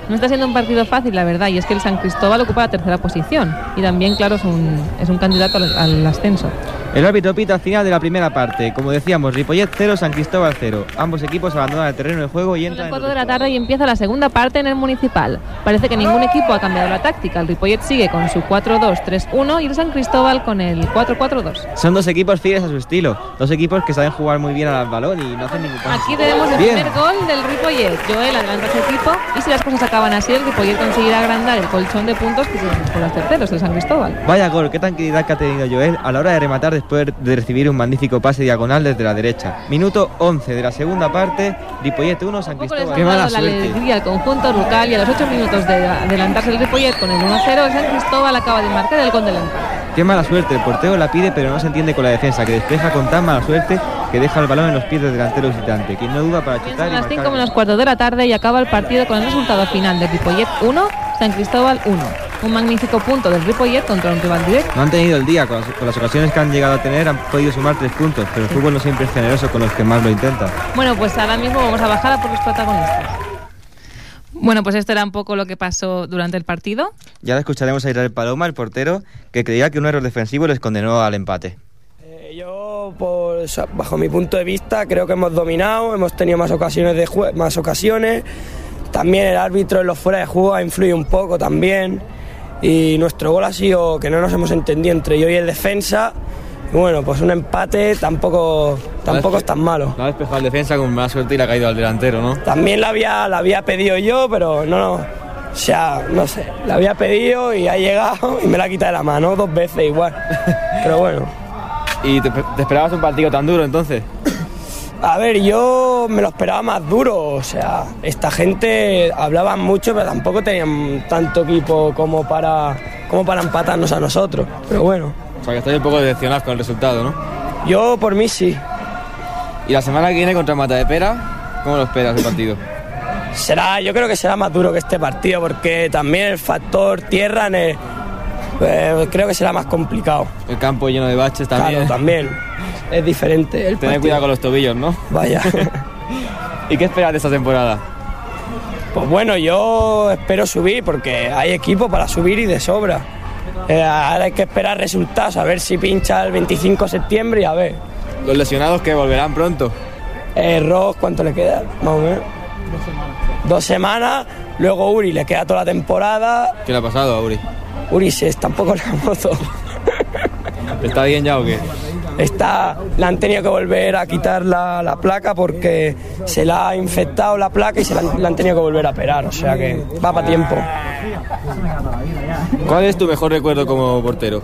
No está siendo un partido fácil, la verdad, y es que el San Cristóbal ocupa la tercera posición y también, claro, es un, es un candidato al, al ascenso. El árbitro pita al final de la primera parte. Como decíamos, Ripollet cero, San Cristóbal cero. Ambos equipos abandonan el terreno de juego y entran. Son las cuatro de la tarde y empieza la segunda parte en el Municipal. Parece que ningún equipo ha cambiado la táctica. El Ripollet sigue con su cuatro dos tres uno y el San Cristóbal con el cuatro cuatro dos. Son dos equipos fieles a su estilo. Dos equipos que saben jugar muy bien al balón y no hacen ningún pase. Aquí tenemos el bien. primer gol del Ripollet. Joel adelanta a su equipo y si las cosas acaban así, el Ripollet conseguirá agrandar el colchón de puntos que se con los terceros, el San Cristóbal. Vaya gol, qué tranquilidad que ha tenido Joel a la hora de rematar después de recibir un magnífico pase diagonal desde la derecha. Minuto once de la segunda parte, Ripollet uno, San Cristóbal. Qué mala suerte. La alegría al conjunto local y a los ocho minutos de adelantarse el Ripollet con el uno a cero, el San Cristóbal acaba de marcar el gol del empate. Qué mala suerte, el portero la pide pero no se entiende con la defensa, que despeja con tan mala suerte que deja el balón en los pies del delantero visitante, quien no duda para chutar. Son las cinco menos cuarto de la tarde y acaba el partido con el resultado final de Ripollet uno, San Cristóbal uno. Un magnífico punto del Ripollet contra un rival directo. No han tenido el día, con las, con las ocasiones que han llegado a tener han podido sumar tres puntos, pero el fútbol no siempre es generoso con los que más lo intentan. Bueno, pues ahora mismo vamos a bajar a por los protagonistas. Bueno, pues esto era un poco lo que pasó durante el partido. Ya le escucharemos a Israel Paloma, el portero, que creía que un error defensivo les condenó al empate. Eh, yo, pues, bajo mi punto de vista, creo que hemos dominado, hemos tenido más ocasiones de jue- más ocasiones. También el árbitro en los fuera de juego ha influido un poco también. Y nuestro gol ha sido que no nos hemos entendido entre yo y el defensa. Y bueno, pues un empate tampoco, tampoco es tan malo. La ha despejado el defensa con mala suerte y le ha caído al delantero, ¿no? También la había, la había pedido yo, pero no, no. O sea, no sé, la había pedido y ha llegado y me la ha quitado de la mano dos veces igual. Pero bueno. ¿Y te, te esperabas un partido tan duro entonces? A ver, yo me lo esperaba más duro, o sea, esta gente hablaba mucho, pero tampoco tenían tanto equipo como para, como para empatarnos a nosotros, pero bueno. O sea, que estáis un poco decepcionados con el resultado, ¿no? Yo, por mí, sí. ¿Y la semana que viene contra Matadepera, cómo lo esperas el partido? Será, yo creo que será más duro que este partido, porque también el factor tierra en el, eh, creo que será más complicado. El campo lleno de baches también. Claro, también. Es diferente el Tener cuidado con los tobillos, ¿no? Vaya. ¿Y qué esperas de esta temporada? Pues bueno, yo espero subir porque hay equipo para subir y de sobra. Eh, ahora hay que esperar resultados, a ver si pincha el veinticinco de septiembre y a ver. ¿Los lesionados que volverán pronto? Eh, Ross, ¿cuánto le queda? Más o menos. Dos semanas. Dos semanas, luego Uri le queda toda la temporada. ¿Qué le ha pasado a Uri? Uri se está un poco en la moto. ¿Está bien ya o qué? Está, le han tenido que volver a quitar la, la placa porque se la ha infectado la placa y se la han, la han tenido que volver a operar, o sea que va para tiempo. ¿Cuál es tu mejor recuerdo como portero?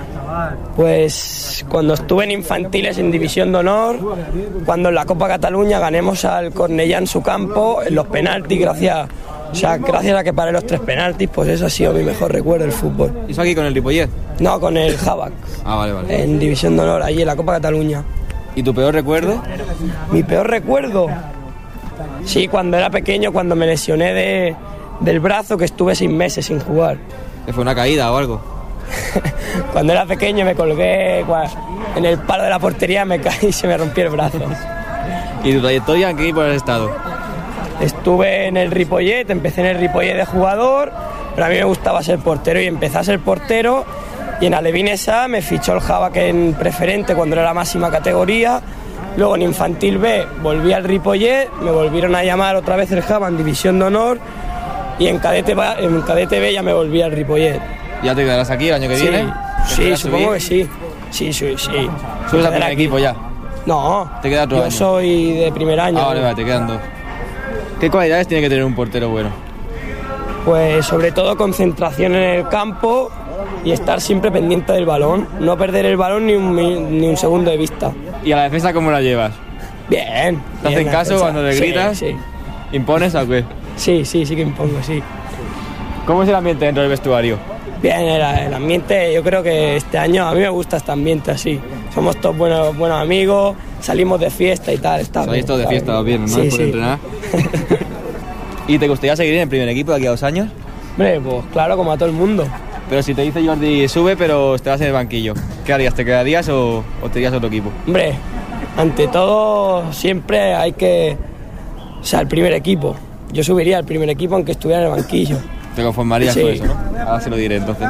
Pues cuando estuve en infantiles en División de Honor, cuando en la Copa Cataluña ganemos al Cornellà en su campo, en los penaltis, gracias, o sea, gracias a que paré los tres penaltis, pues eso ha sido mi mejor recuerdo del fútbol. ¿Y eso aquí con el Ripollet? No, con el Javac. Ah, vale, vale. En División de Honor, allí en la Copa Cataluña. ¿Y tu peor recuerdo? Mi peor recuerdo. Sí, cuando era pequeño, cuando me lesioné de, del brazo, que estuve seis meses sin jugar. ¿Fue una caída o algo? Cuando era pequeño me colgué en el palo de la portería, me caí y se me rompió el brazo. ¿Y tu trayectoria en qué equipo has estado? Estuve en el Ripollet, empecé en el Ripollet de jugador, pero a mí me gustaba ser portero y empecé a ser portero. Y en Alevín S A me fichó el Javac en preferente cuando era la máxima categoría. Luego en Infantil B volví al Ripollet, me volvieron a llamar otra vez el Javac en División de Honor. Y en Cadete, en Cadete B ya me volví al Ripollet. ¿Ya te quedarás aquí el año que sí, viene? Sí, supongo subir? que sí. Sí, sí, sí. ¿Subes al primer equipo ya? No, ¿Te queda otro yo año? soy de primer año. Ah, vale, vale, te quedan dos. ¿Qué cualidades tiene que tener un portero bueno? Pues sobre todo concentración en el campo y estar siempre pendiente del balón. No perder el balón ni un, ni un segundo de vista. ¿Y a la defensa cómo la llevas? Bien. ¿Te hacen caso defensa? Cuando le gritas? Sí, sí. ¿Impones o qué? Sí, sí, sí que impongo, sí. ¿Cómo es el ambiente dentro del vestuario? Bien, el, el ambiente, yo creo que este año a mí me gusta este ambiente así. Somos todos buenos, buenos amigos, salimos de fiesta y tal. Está Salís todos de fiesta, bien, ¿no? Sí, Por sí. entrenar. ¿Y te gustaría seguir en el primer equipo de aquí a dos años? Hombre, pues claro, como a todo el mundo. Pero si te dice Jordi, sube, pero te vas en el banquillo, ¿qué harías? ¿Te quedarías o, o te irías a otro equipo? Hombre, ante todo siempre hay que... O sea, el primer equipo. yo subiría al primer equipo aunque estuviera en el banquillo. Te conformarías Sí. con eso, ¿no? Ahora se lo diré entonces.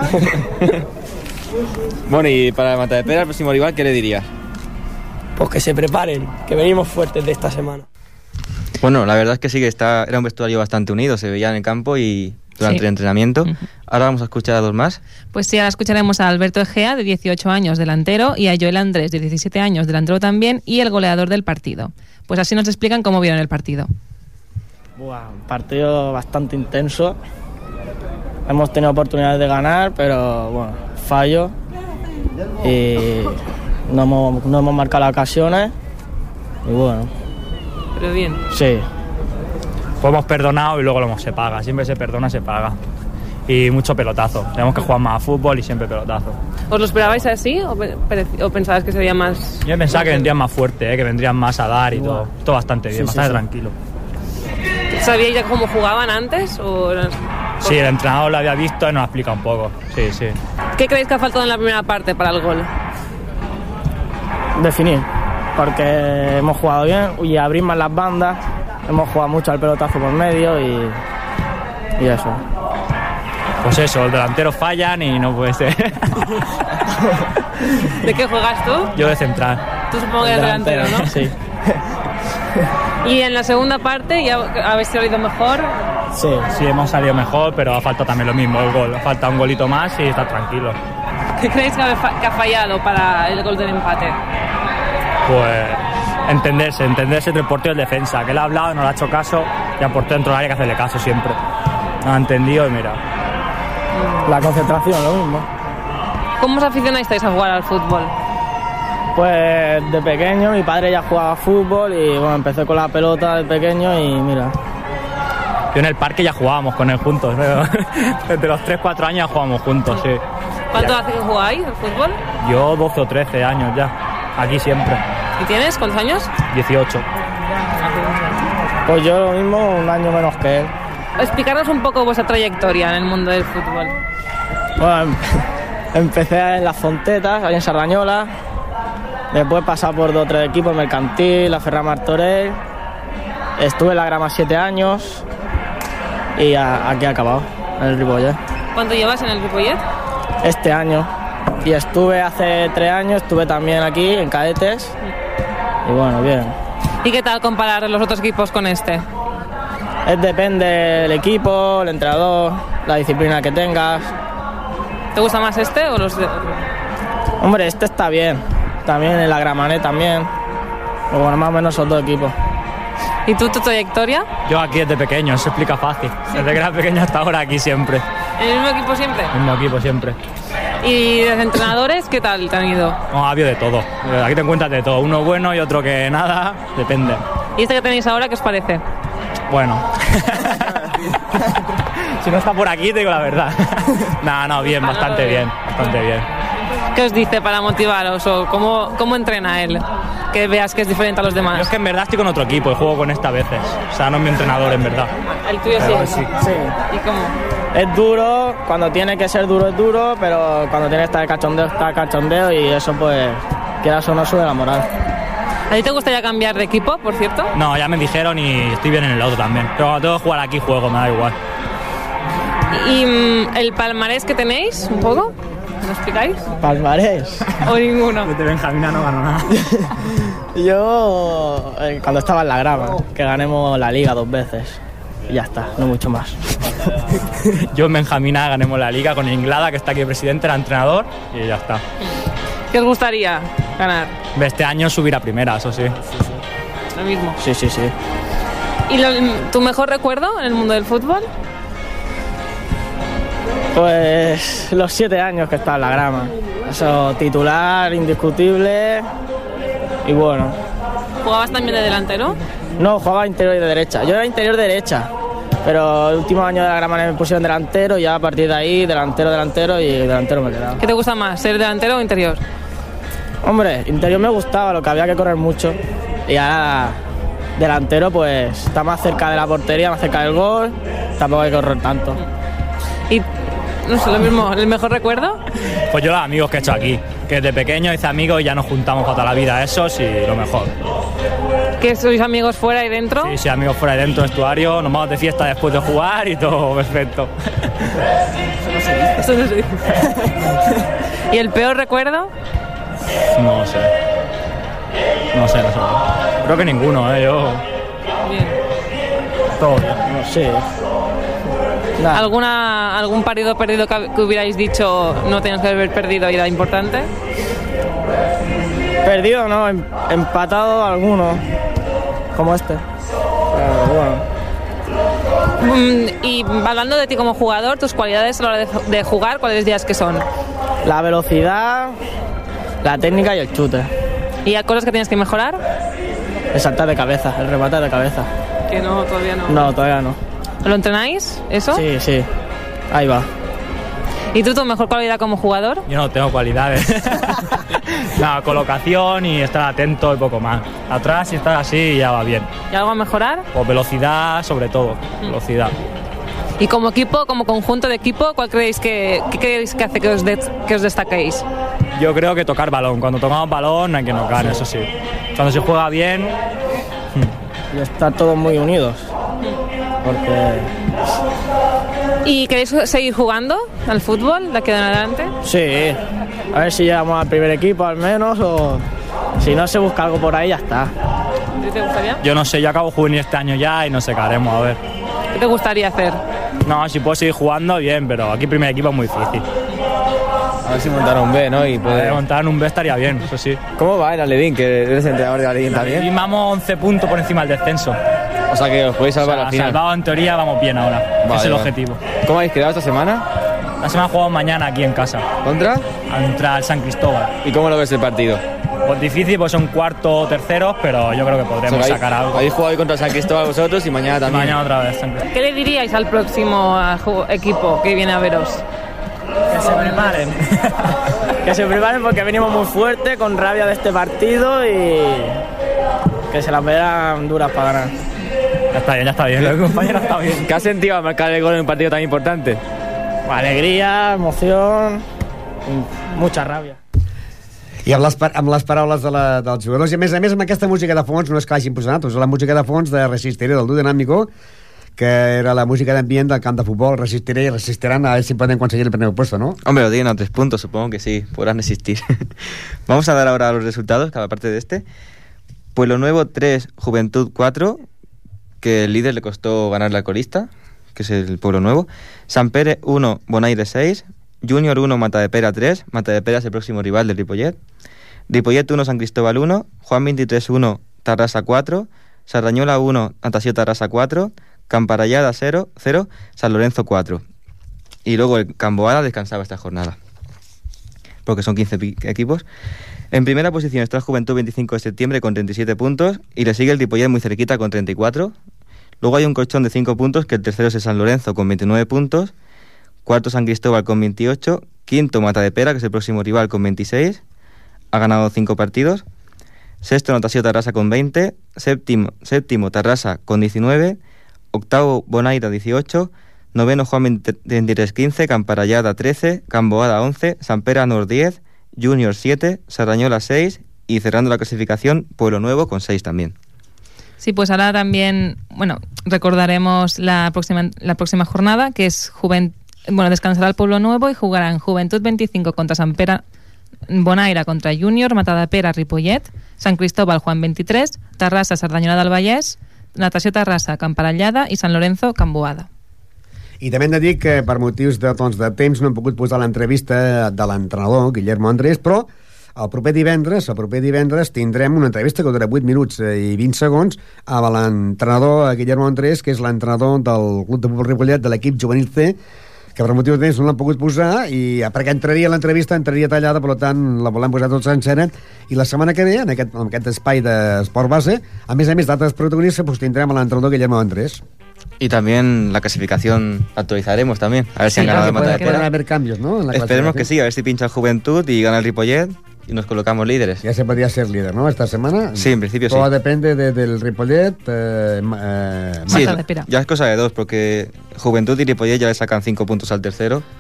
Bueno, y para Matadepera, el próximo rival, ¿qué le dirías? Pues que se preparen, que venimos fuertes de esta semana. Bueno, la verdad es que sí que está, era un vestuario bastante unido, se veía en el campo y durante Sí. el entrenamiento. Ahora vamos a escuchar a dos más. Pues sí, ahora escucharemos a Alberto Egea, de dieciocho años, delantero, y a Joel Andrés, de diecisiete años, delantero también, y el goleador del partido. Pues así nos explican cómo vieron el partido. Buah, un partido bastante intenso. Hemos tenido oportunidades de ganar, pero bueno, fallo. Y no hemos, no hemos marcado las ocasiones. Y bueno, Pero bien. sí. Pues hemos perdonado y luego lo hemos, se paga. Siempre se perdona, se paga. Y mucho pelotazo. Tenemos que jugar más a fútbol y siempre pelotazo. ¿Os lo esperabais así o, pe- o pensabais que sería más...? Yo pensaba que vendrían más fuerte, ¿eh? Que vendrían más a dar y todo. Todo bastante bien, Sí, bastante sí, sí. tranquilo. ¿Sabíais ya cómo jugaban antes? O... Sí, el entrenador lo había visto y nos ha explicado un poco. Sí, sí. ¿Qué creéis que ha faltado en la primera parte para el gol? Definir, porque hemos jugado bien y abrir más las bandas. Hemos jugado mucho al pelotazo por medio y, y eso. Pues eso, los delanteros fallan y no puede ser. ¿De qué juegas tú? Yo de central. Tú supongo que eres delantero, ¿no? Sí. Y en la segunda parte ya habéis salido mejor. Sí. Sí, hemos salido mejor, pero ha faltado también lo mismo, el gol. Ha faltado un golito más y está tranquilo. ¿Qué creéis que ha fa- que ha fallado para el gol del empate? Pues entenderse, entenderse entre el portero y el defensa. Que él ha hablado, no le ha hecho caso y al portero dentro del área hay que hacerle caso siempre. No ha entendido y mira. La concentración, lo mismo. ¿Cómo os aficionasteis a jugar al fútbol? Pues de pequeño, mi padre ya jugaba fútbol y bueno, empecé con la pelota de pequeño y mira. Yo en el parque ya jugábamos con él juntos. ¿no? Desde los tres cuatro años ya jugábamos juntos, sí. ¿Cuánto hace que jugáis al fútbol? Yo doce o trece años ya. Aquí siempre. ¿Y tienes? ¿Cuántos años? dieciocho. Pues yo lo mismo, un año menos que él. Explicarnos un poco vuestra trayectoria en el mundo del fútbol. Bueno, empecé en las Fontetas, ahí en Sardañola. Después he pasado por dos o tres equipos, Mercantil, la Ferran Martorell. Estuve en la Grama siete años y a- aquí he acabado, en el Ripollet. ¿Cuánto llevas en el Ripollet? Este año. Y estuve hace tres años, estuve también aquí en Cadetes. Y bueno, bien. ¿Y qué tal comparar los otros equipos con este? Es depende del equipo, el entrenador, la disciplina que tengas. ¿Te gusta más este o los de otro? Hombre, este está bien. También en la Gramané también. Pero bueno, más o menos son dos equipos. ¿Y tú, tu trayectoria? Yo aquí desde pequeño, se explica fácil. Desde que era pequeño hasta ahora aquí siempre. ¿En el mismo equipo siempre? Mismo equipo siempre. ¿Y los entrenadores qué tal te han ido? No, ha habido de todo. Aquí te encuentras de todo. Uno bueno y otro que nada. Depende. ¿Y este que tenéis ahora qué os parece? Bueno. Si no está por aquí, te digo la verdad. No, no, bien, bastante bien. Bastante bien. ¿Qué os dice para motivaros o cómo, cómo entrena él? Que veas que es diferente a los demás. Yo es que en verdad estoy con otro equipo y juego con esta a veces. O sea, no es mi entrenador en verdad. El tuyo sí. Pero sí. Sí. ¿Y cómo? Es duro, cuando tiene que ser duro es duro, pero cuando tiene que estar cachondeo está cachondeo y eso pues, quieras o no, sube la moral. ¿A ti te gustaría cambiar de equipo, por cierto? No, ya me dijeron y estoy bien en el otro también. Pero cuando tengo que jugar aquí, juego, me da igual. ¿Y mm, el palmarés que tenéis, un poco? ¿Me lo explicáis? Palmarés. ¿O ninguno? Desde Benjamina no gano nada. Yo, eh, cuando estaba en la Grama, que ganemos la Liga dos veces. Y ya está, no mucho más. Yo en Benjamina ganemos la liga con Inglada, que está aquí el presidente, el entrenador, y ya está. ¿Qué os gustaría ganar? Este año subir a primera, eso sí. Lo mismo. Sí, sí, sí. ¿Y lo- tu mejor recuerdo en el mundo del fútbol? Pues los siete años que está en la Grama. Eso, titular, indiscutible. Y bueno. ¿Jugabas también de delantero? No, jugaba interior y de derecha. Yo era interior derecha. Pero el último año de la Grama me pusieron delantero y ya a partir de ahí, delantero, delantero y delantero me he quedado. ¿Qué te gusta más, ser delantero o interior? Hombre, interior me gustaba, lo que había que correr mucho. Y ahora delantero pues está más cerca de la portería, más cerca del gol. Tampoco hay que correr tanto. Y no sé, lo mismo, ¿el mejor recuerdo? Pues yo los amigos que he hecho aquí, que desde pequeño hice amigos y ya nos juntamos para toda la vida, esos y lo mejor. ¿Que sois amigos fuera y dentro? Sí, sí, amigos fuera y dentro, vestuario, nos vamos de fiesta después de jugar y todo perfecto. Eso no se dice. ¿Y el peor recuerdo? No sé. No sé, no sé. Creo que ninguno, ¿eh? Yo... Bien. Todo bien. No sé. ¿Alguna, ¿Algún partido perdido que, que hubierais dicho no tenías que haber perdido y era importante? Perdido, no, em- empatado alguno, como este. Pero bueno. Mm, y hablando de ti como jugador, tus cualidades a la hora de, de jugar, ¿cuáles dirías que son? La velocidad, la técnica y el chute. ¿Y hay cosas que tienes que mejorar? El saltar de cabeza, el rematar de cabeza. Que no, todavía no. No, todavía no. ¿Lo entrenáis, eso? Sí, sí, ahí va. ¿Y tú tu mejor cualidad como jugador? Yo no tengo cualidades. Nada, colocación y estar atento y poco más. Atrás, si estás así, ya va bien. ¿Y algo a mejorar? O velocidad, sobre todo, velocidad. Y como equipo, como conjunto de equipo, ¿cuál creéis que, qué creéis que hace que os, de, que os destaquéis? Yo creo que tocar balón. Cuando tocamos balón hay que nos gane, eso sí. Cuando se juega bien... Y estar todos muy unidos. Porque... ¿Y queréis seguir jugando al fútbol de aquí en adelante? Sí, a ver si llegamos al primer equipo al menos, o si no se busca algo por ahí, ya está. ¿Te gustaría? Yo no sé, yo acabo juvenil este año ya y no sé qué haremos, a ver. ¿Qué te gustaría hacer? No, si puedo seguir jugando, bien, pero aquí primer equipo es muy difícil. A ver si montaron un B, ¿no? Y puede... ver, montar un B estaría bien, eso sí. ¿Cómo va el Alevín, que eres entrenador de Alevín también? Y vamos once puntos por encima del descenso. O sea que os podéis salvar o sea, al final. Salvado en teoría, vamos bien ahora. Vale, es el vale. objetivo. ¿Cómo habéis quedado esta semana? La semana jugamos mañana aquí en casa. ¿Contra? Contra el San Cristóbal. ¿Y cómo lo ves el partido? Pues difícil, pues son cuartos o terceros, pero yo creo que podremos o sea, sacar algo. Habéis jugado hoy contra el San Cristóbal vosotros y mañana también. Mañana otra vez. ¿Qué le diríais al próximo equipo que viene a veros? Que se preparen. Que se preparen porque venimos muy fuerte, con rabia de este partido y que se las verán duras para ganar. Ya está bien, ya está bien, compañero, está bien. ¿Qué has sentido al marcar el gol en un partido tan importante? Alegria, emoció, mucha ràbia. I amb les, amb les paraules de la, dels jugadors, i a més a més amb aquesta música de fons, no és que hagin posat nosaltres, la música de fons de Resistiré, del Dude Dinámico, que era la música d'ambient del camp de futbol. Resistiré y resistirán, a ver si pueden conseguir el primer puesto, ¿no? Hombre, lo tienen a tres puntos, supongo que sí, podrán resistir. Vamos a dar ahora los resultados, cada parte de este. Pueblo Nuevo tres, Juventud cuatro, que el líder le costó ganar la colista, que es el Pueblo Nuevo. San Pere uno, Bonaire seis, Junior uno, Matadepera tres, Matadepera es el próximo rival del Ripollet. Ripollet uno, San Cristóbal uno, Juan veintitrés uno, Tarrasa cuatro, Sardañola uno, Natació Tarrasa cuatro, Camparallada cero, cero, San Lorenzo cuatro. Y luego el Camboada descansaba esta jornada, porque son quince equipos. En primera posición está el Juventud veinticinco de septiembre con treinta y siete puntos, y le sigue el Ripollet muy cerquita con treinta y cuatro. Luego hay un colchón de cinco puntos, que el tercero es el San Lorenzo con veintinueve puntos, cuarto San Cristóbal con veintiocho, quinto Matadepera, que es el próximo rival, con veintiséis, ha ganado cinco partidos, sexto Natació Tarrasa con veinte, séptimo, séptimo Tarrasa con diecinueve, octavo Bonaire dieciocho, noveno Juan veintitrés quince, Camparallada trece, Camboada once, San Pera Nor diez, Junior siete, Sardañola seis y cerrando la clasificación Pueblo Nuevo con seis también. Sí, pues ahora también, bueno, recordaremos la próxima, la próxima jornada, que es Juventud, bueno, descansará el Pueblo Nuevo y jugarán Juventud veinticinco contra San Pera, Bonaire contra Junior, Matadepera Ripollet, San Cristóbal Juan veintitrés, Tarrasa Sardañola del Vallès, Natació Tarrasa Camparallada i Sant Lorenzo Camboada. I també hem de dir que per motius de, doncs, de temps no hem pogut posar l'entrevista de l'entrenador Guillermo Andrés, però el proper divendres, el proper divendres tindrem una entrevista que dura vuit minuts i vint segons amb l'entrenador Guillermo Andrés, que és l'entrenador del Club de Futbol Ripollet de l'equip juvenil C, que per motius de temps no l'han pogut posar i perquè entraria l'entrevista, entraria tallada, per tant la volem posar tot sencera, i la setmana que ve en aquest, en aquest espai d'esport base, a més a més d'altres protagonistes, pues tindrem a l'entrenador Guillermo Andrés. Y también la clasificación actualizaremos también, a ver si sí, han ganado el Matadepera. Pueden haber cambios, ¿no? En la Esperemos que sí, a ver si pincha el Juventud y gana el Ripollet y nos colocamos líderes. Ya se podría ser líder, ¿no? Esta semana. Sí, en principio todo sí. Todo depende de, del Ripollet. Eh, eh, sí, ya es cosa de dos, porque Juventud y Ripollet ya le sacan cinco puntos al tercero.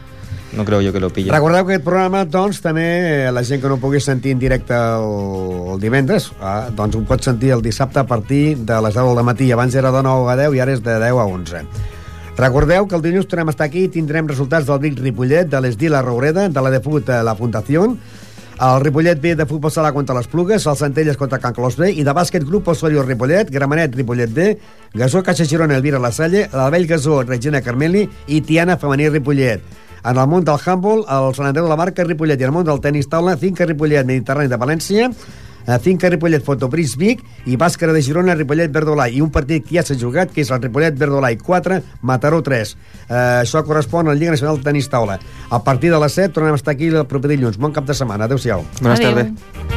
no creo yo que lo pille. Recordeu que aquest programa, doncs, també la gent que no pugui sentir en directe el, el divendres, ah, doncs ho pot sentir el dissabte a partir de les deu del matí. Abans era de nou a deu i ara és de deu a onze. Recordeu que el dilluns tornem a estar aquí i tindrem resultats del Vic Ripollet, de l'Esdí la Roureda, de la de Fut la Fundació, el Ripollet B de futbol sala contra les Plugues, el Centelles contra Can Clos B, i de bàsquet grup Osorio Ripollet, Gramenet Ripollet D, Gasó Caixa Girona Elvira La Salle, l'Albell Gasó Regina Carmeli i Tiana Femení Ripollet. En el món del handball, el Sant Andreu de la Marca Ripollet, i en el món del tenis taula, Finca Ripollet Mediterrani de València, Finca Ripollet Fotopris Vic i Bàscara de Girona Ripollet Verdolai, i un partit que ja s'ha jugat, que és el Ripollet Verdolai quatre, Mataró tres. Eh, això correspon a la Lliga Nacional de Tenis Taula. A partir de les set tornem a estar aquí el proper dilluns. Bon cap de setmana. Adéu-siau. Buenas tardes.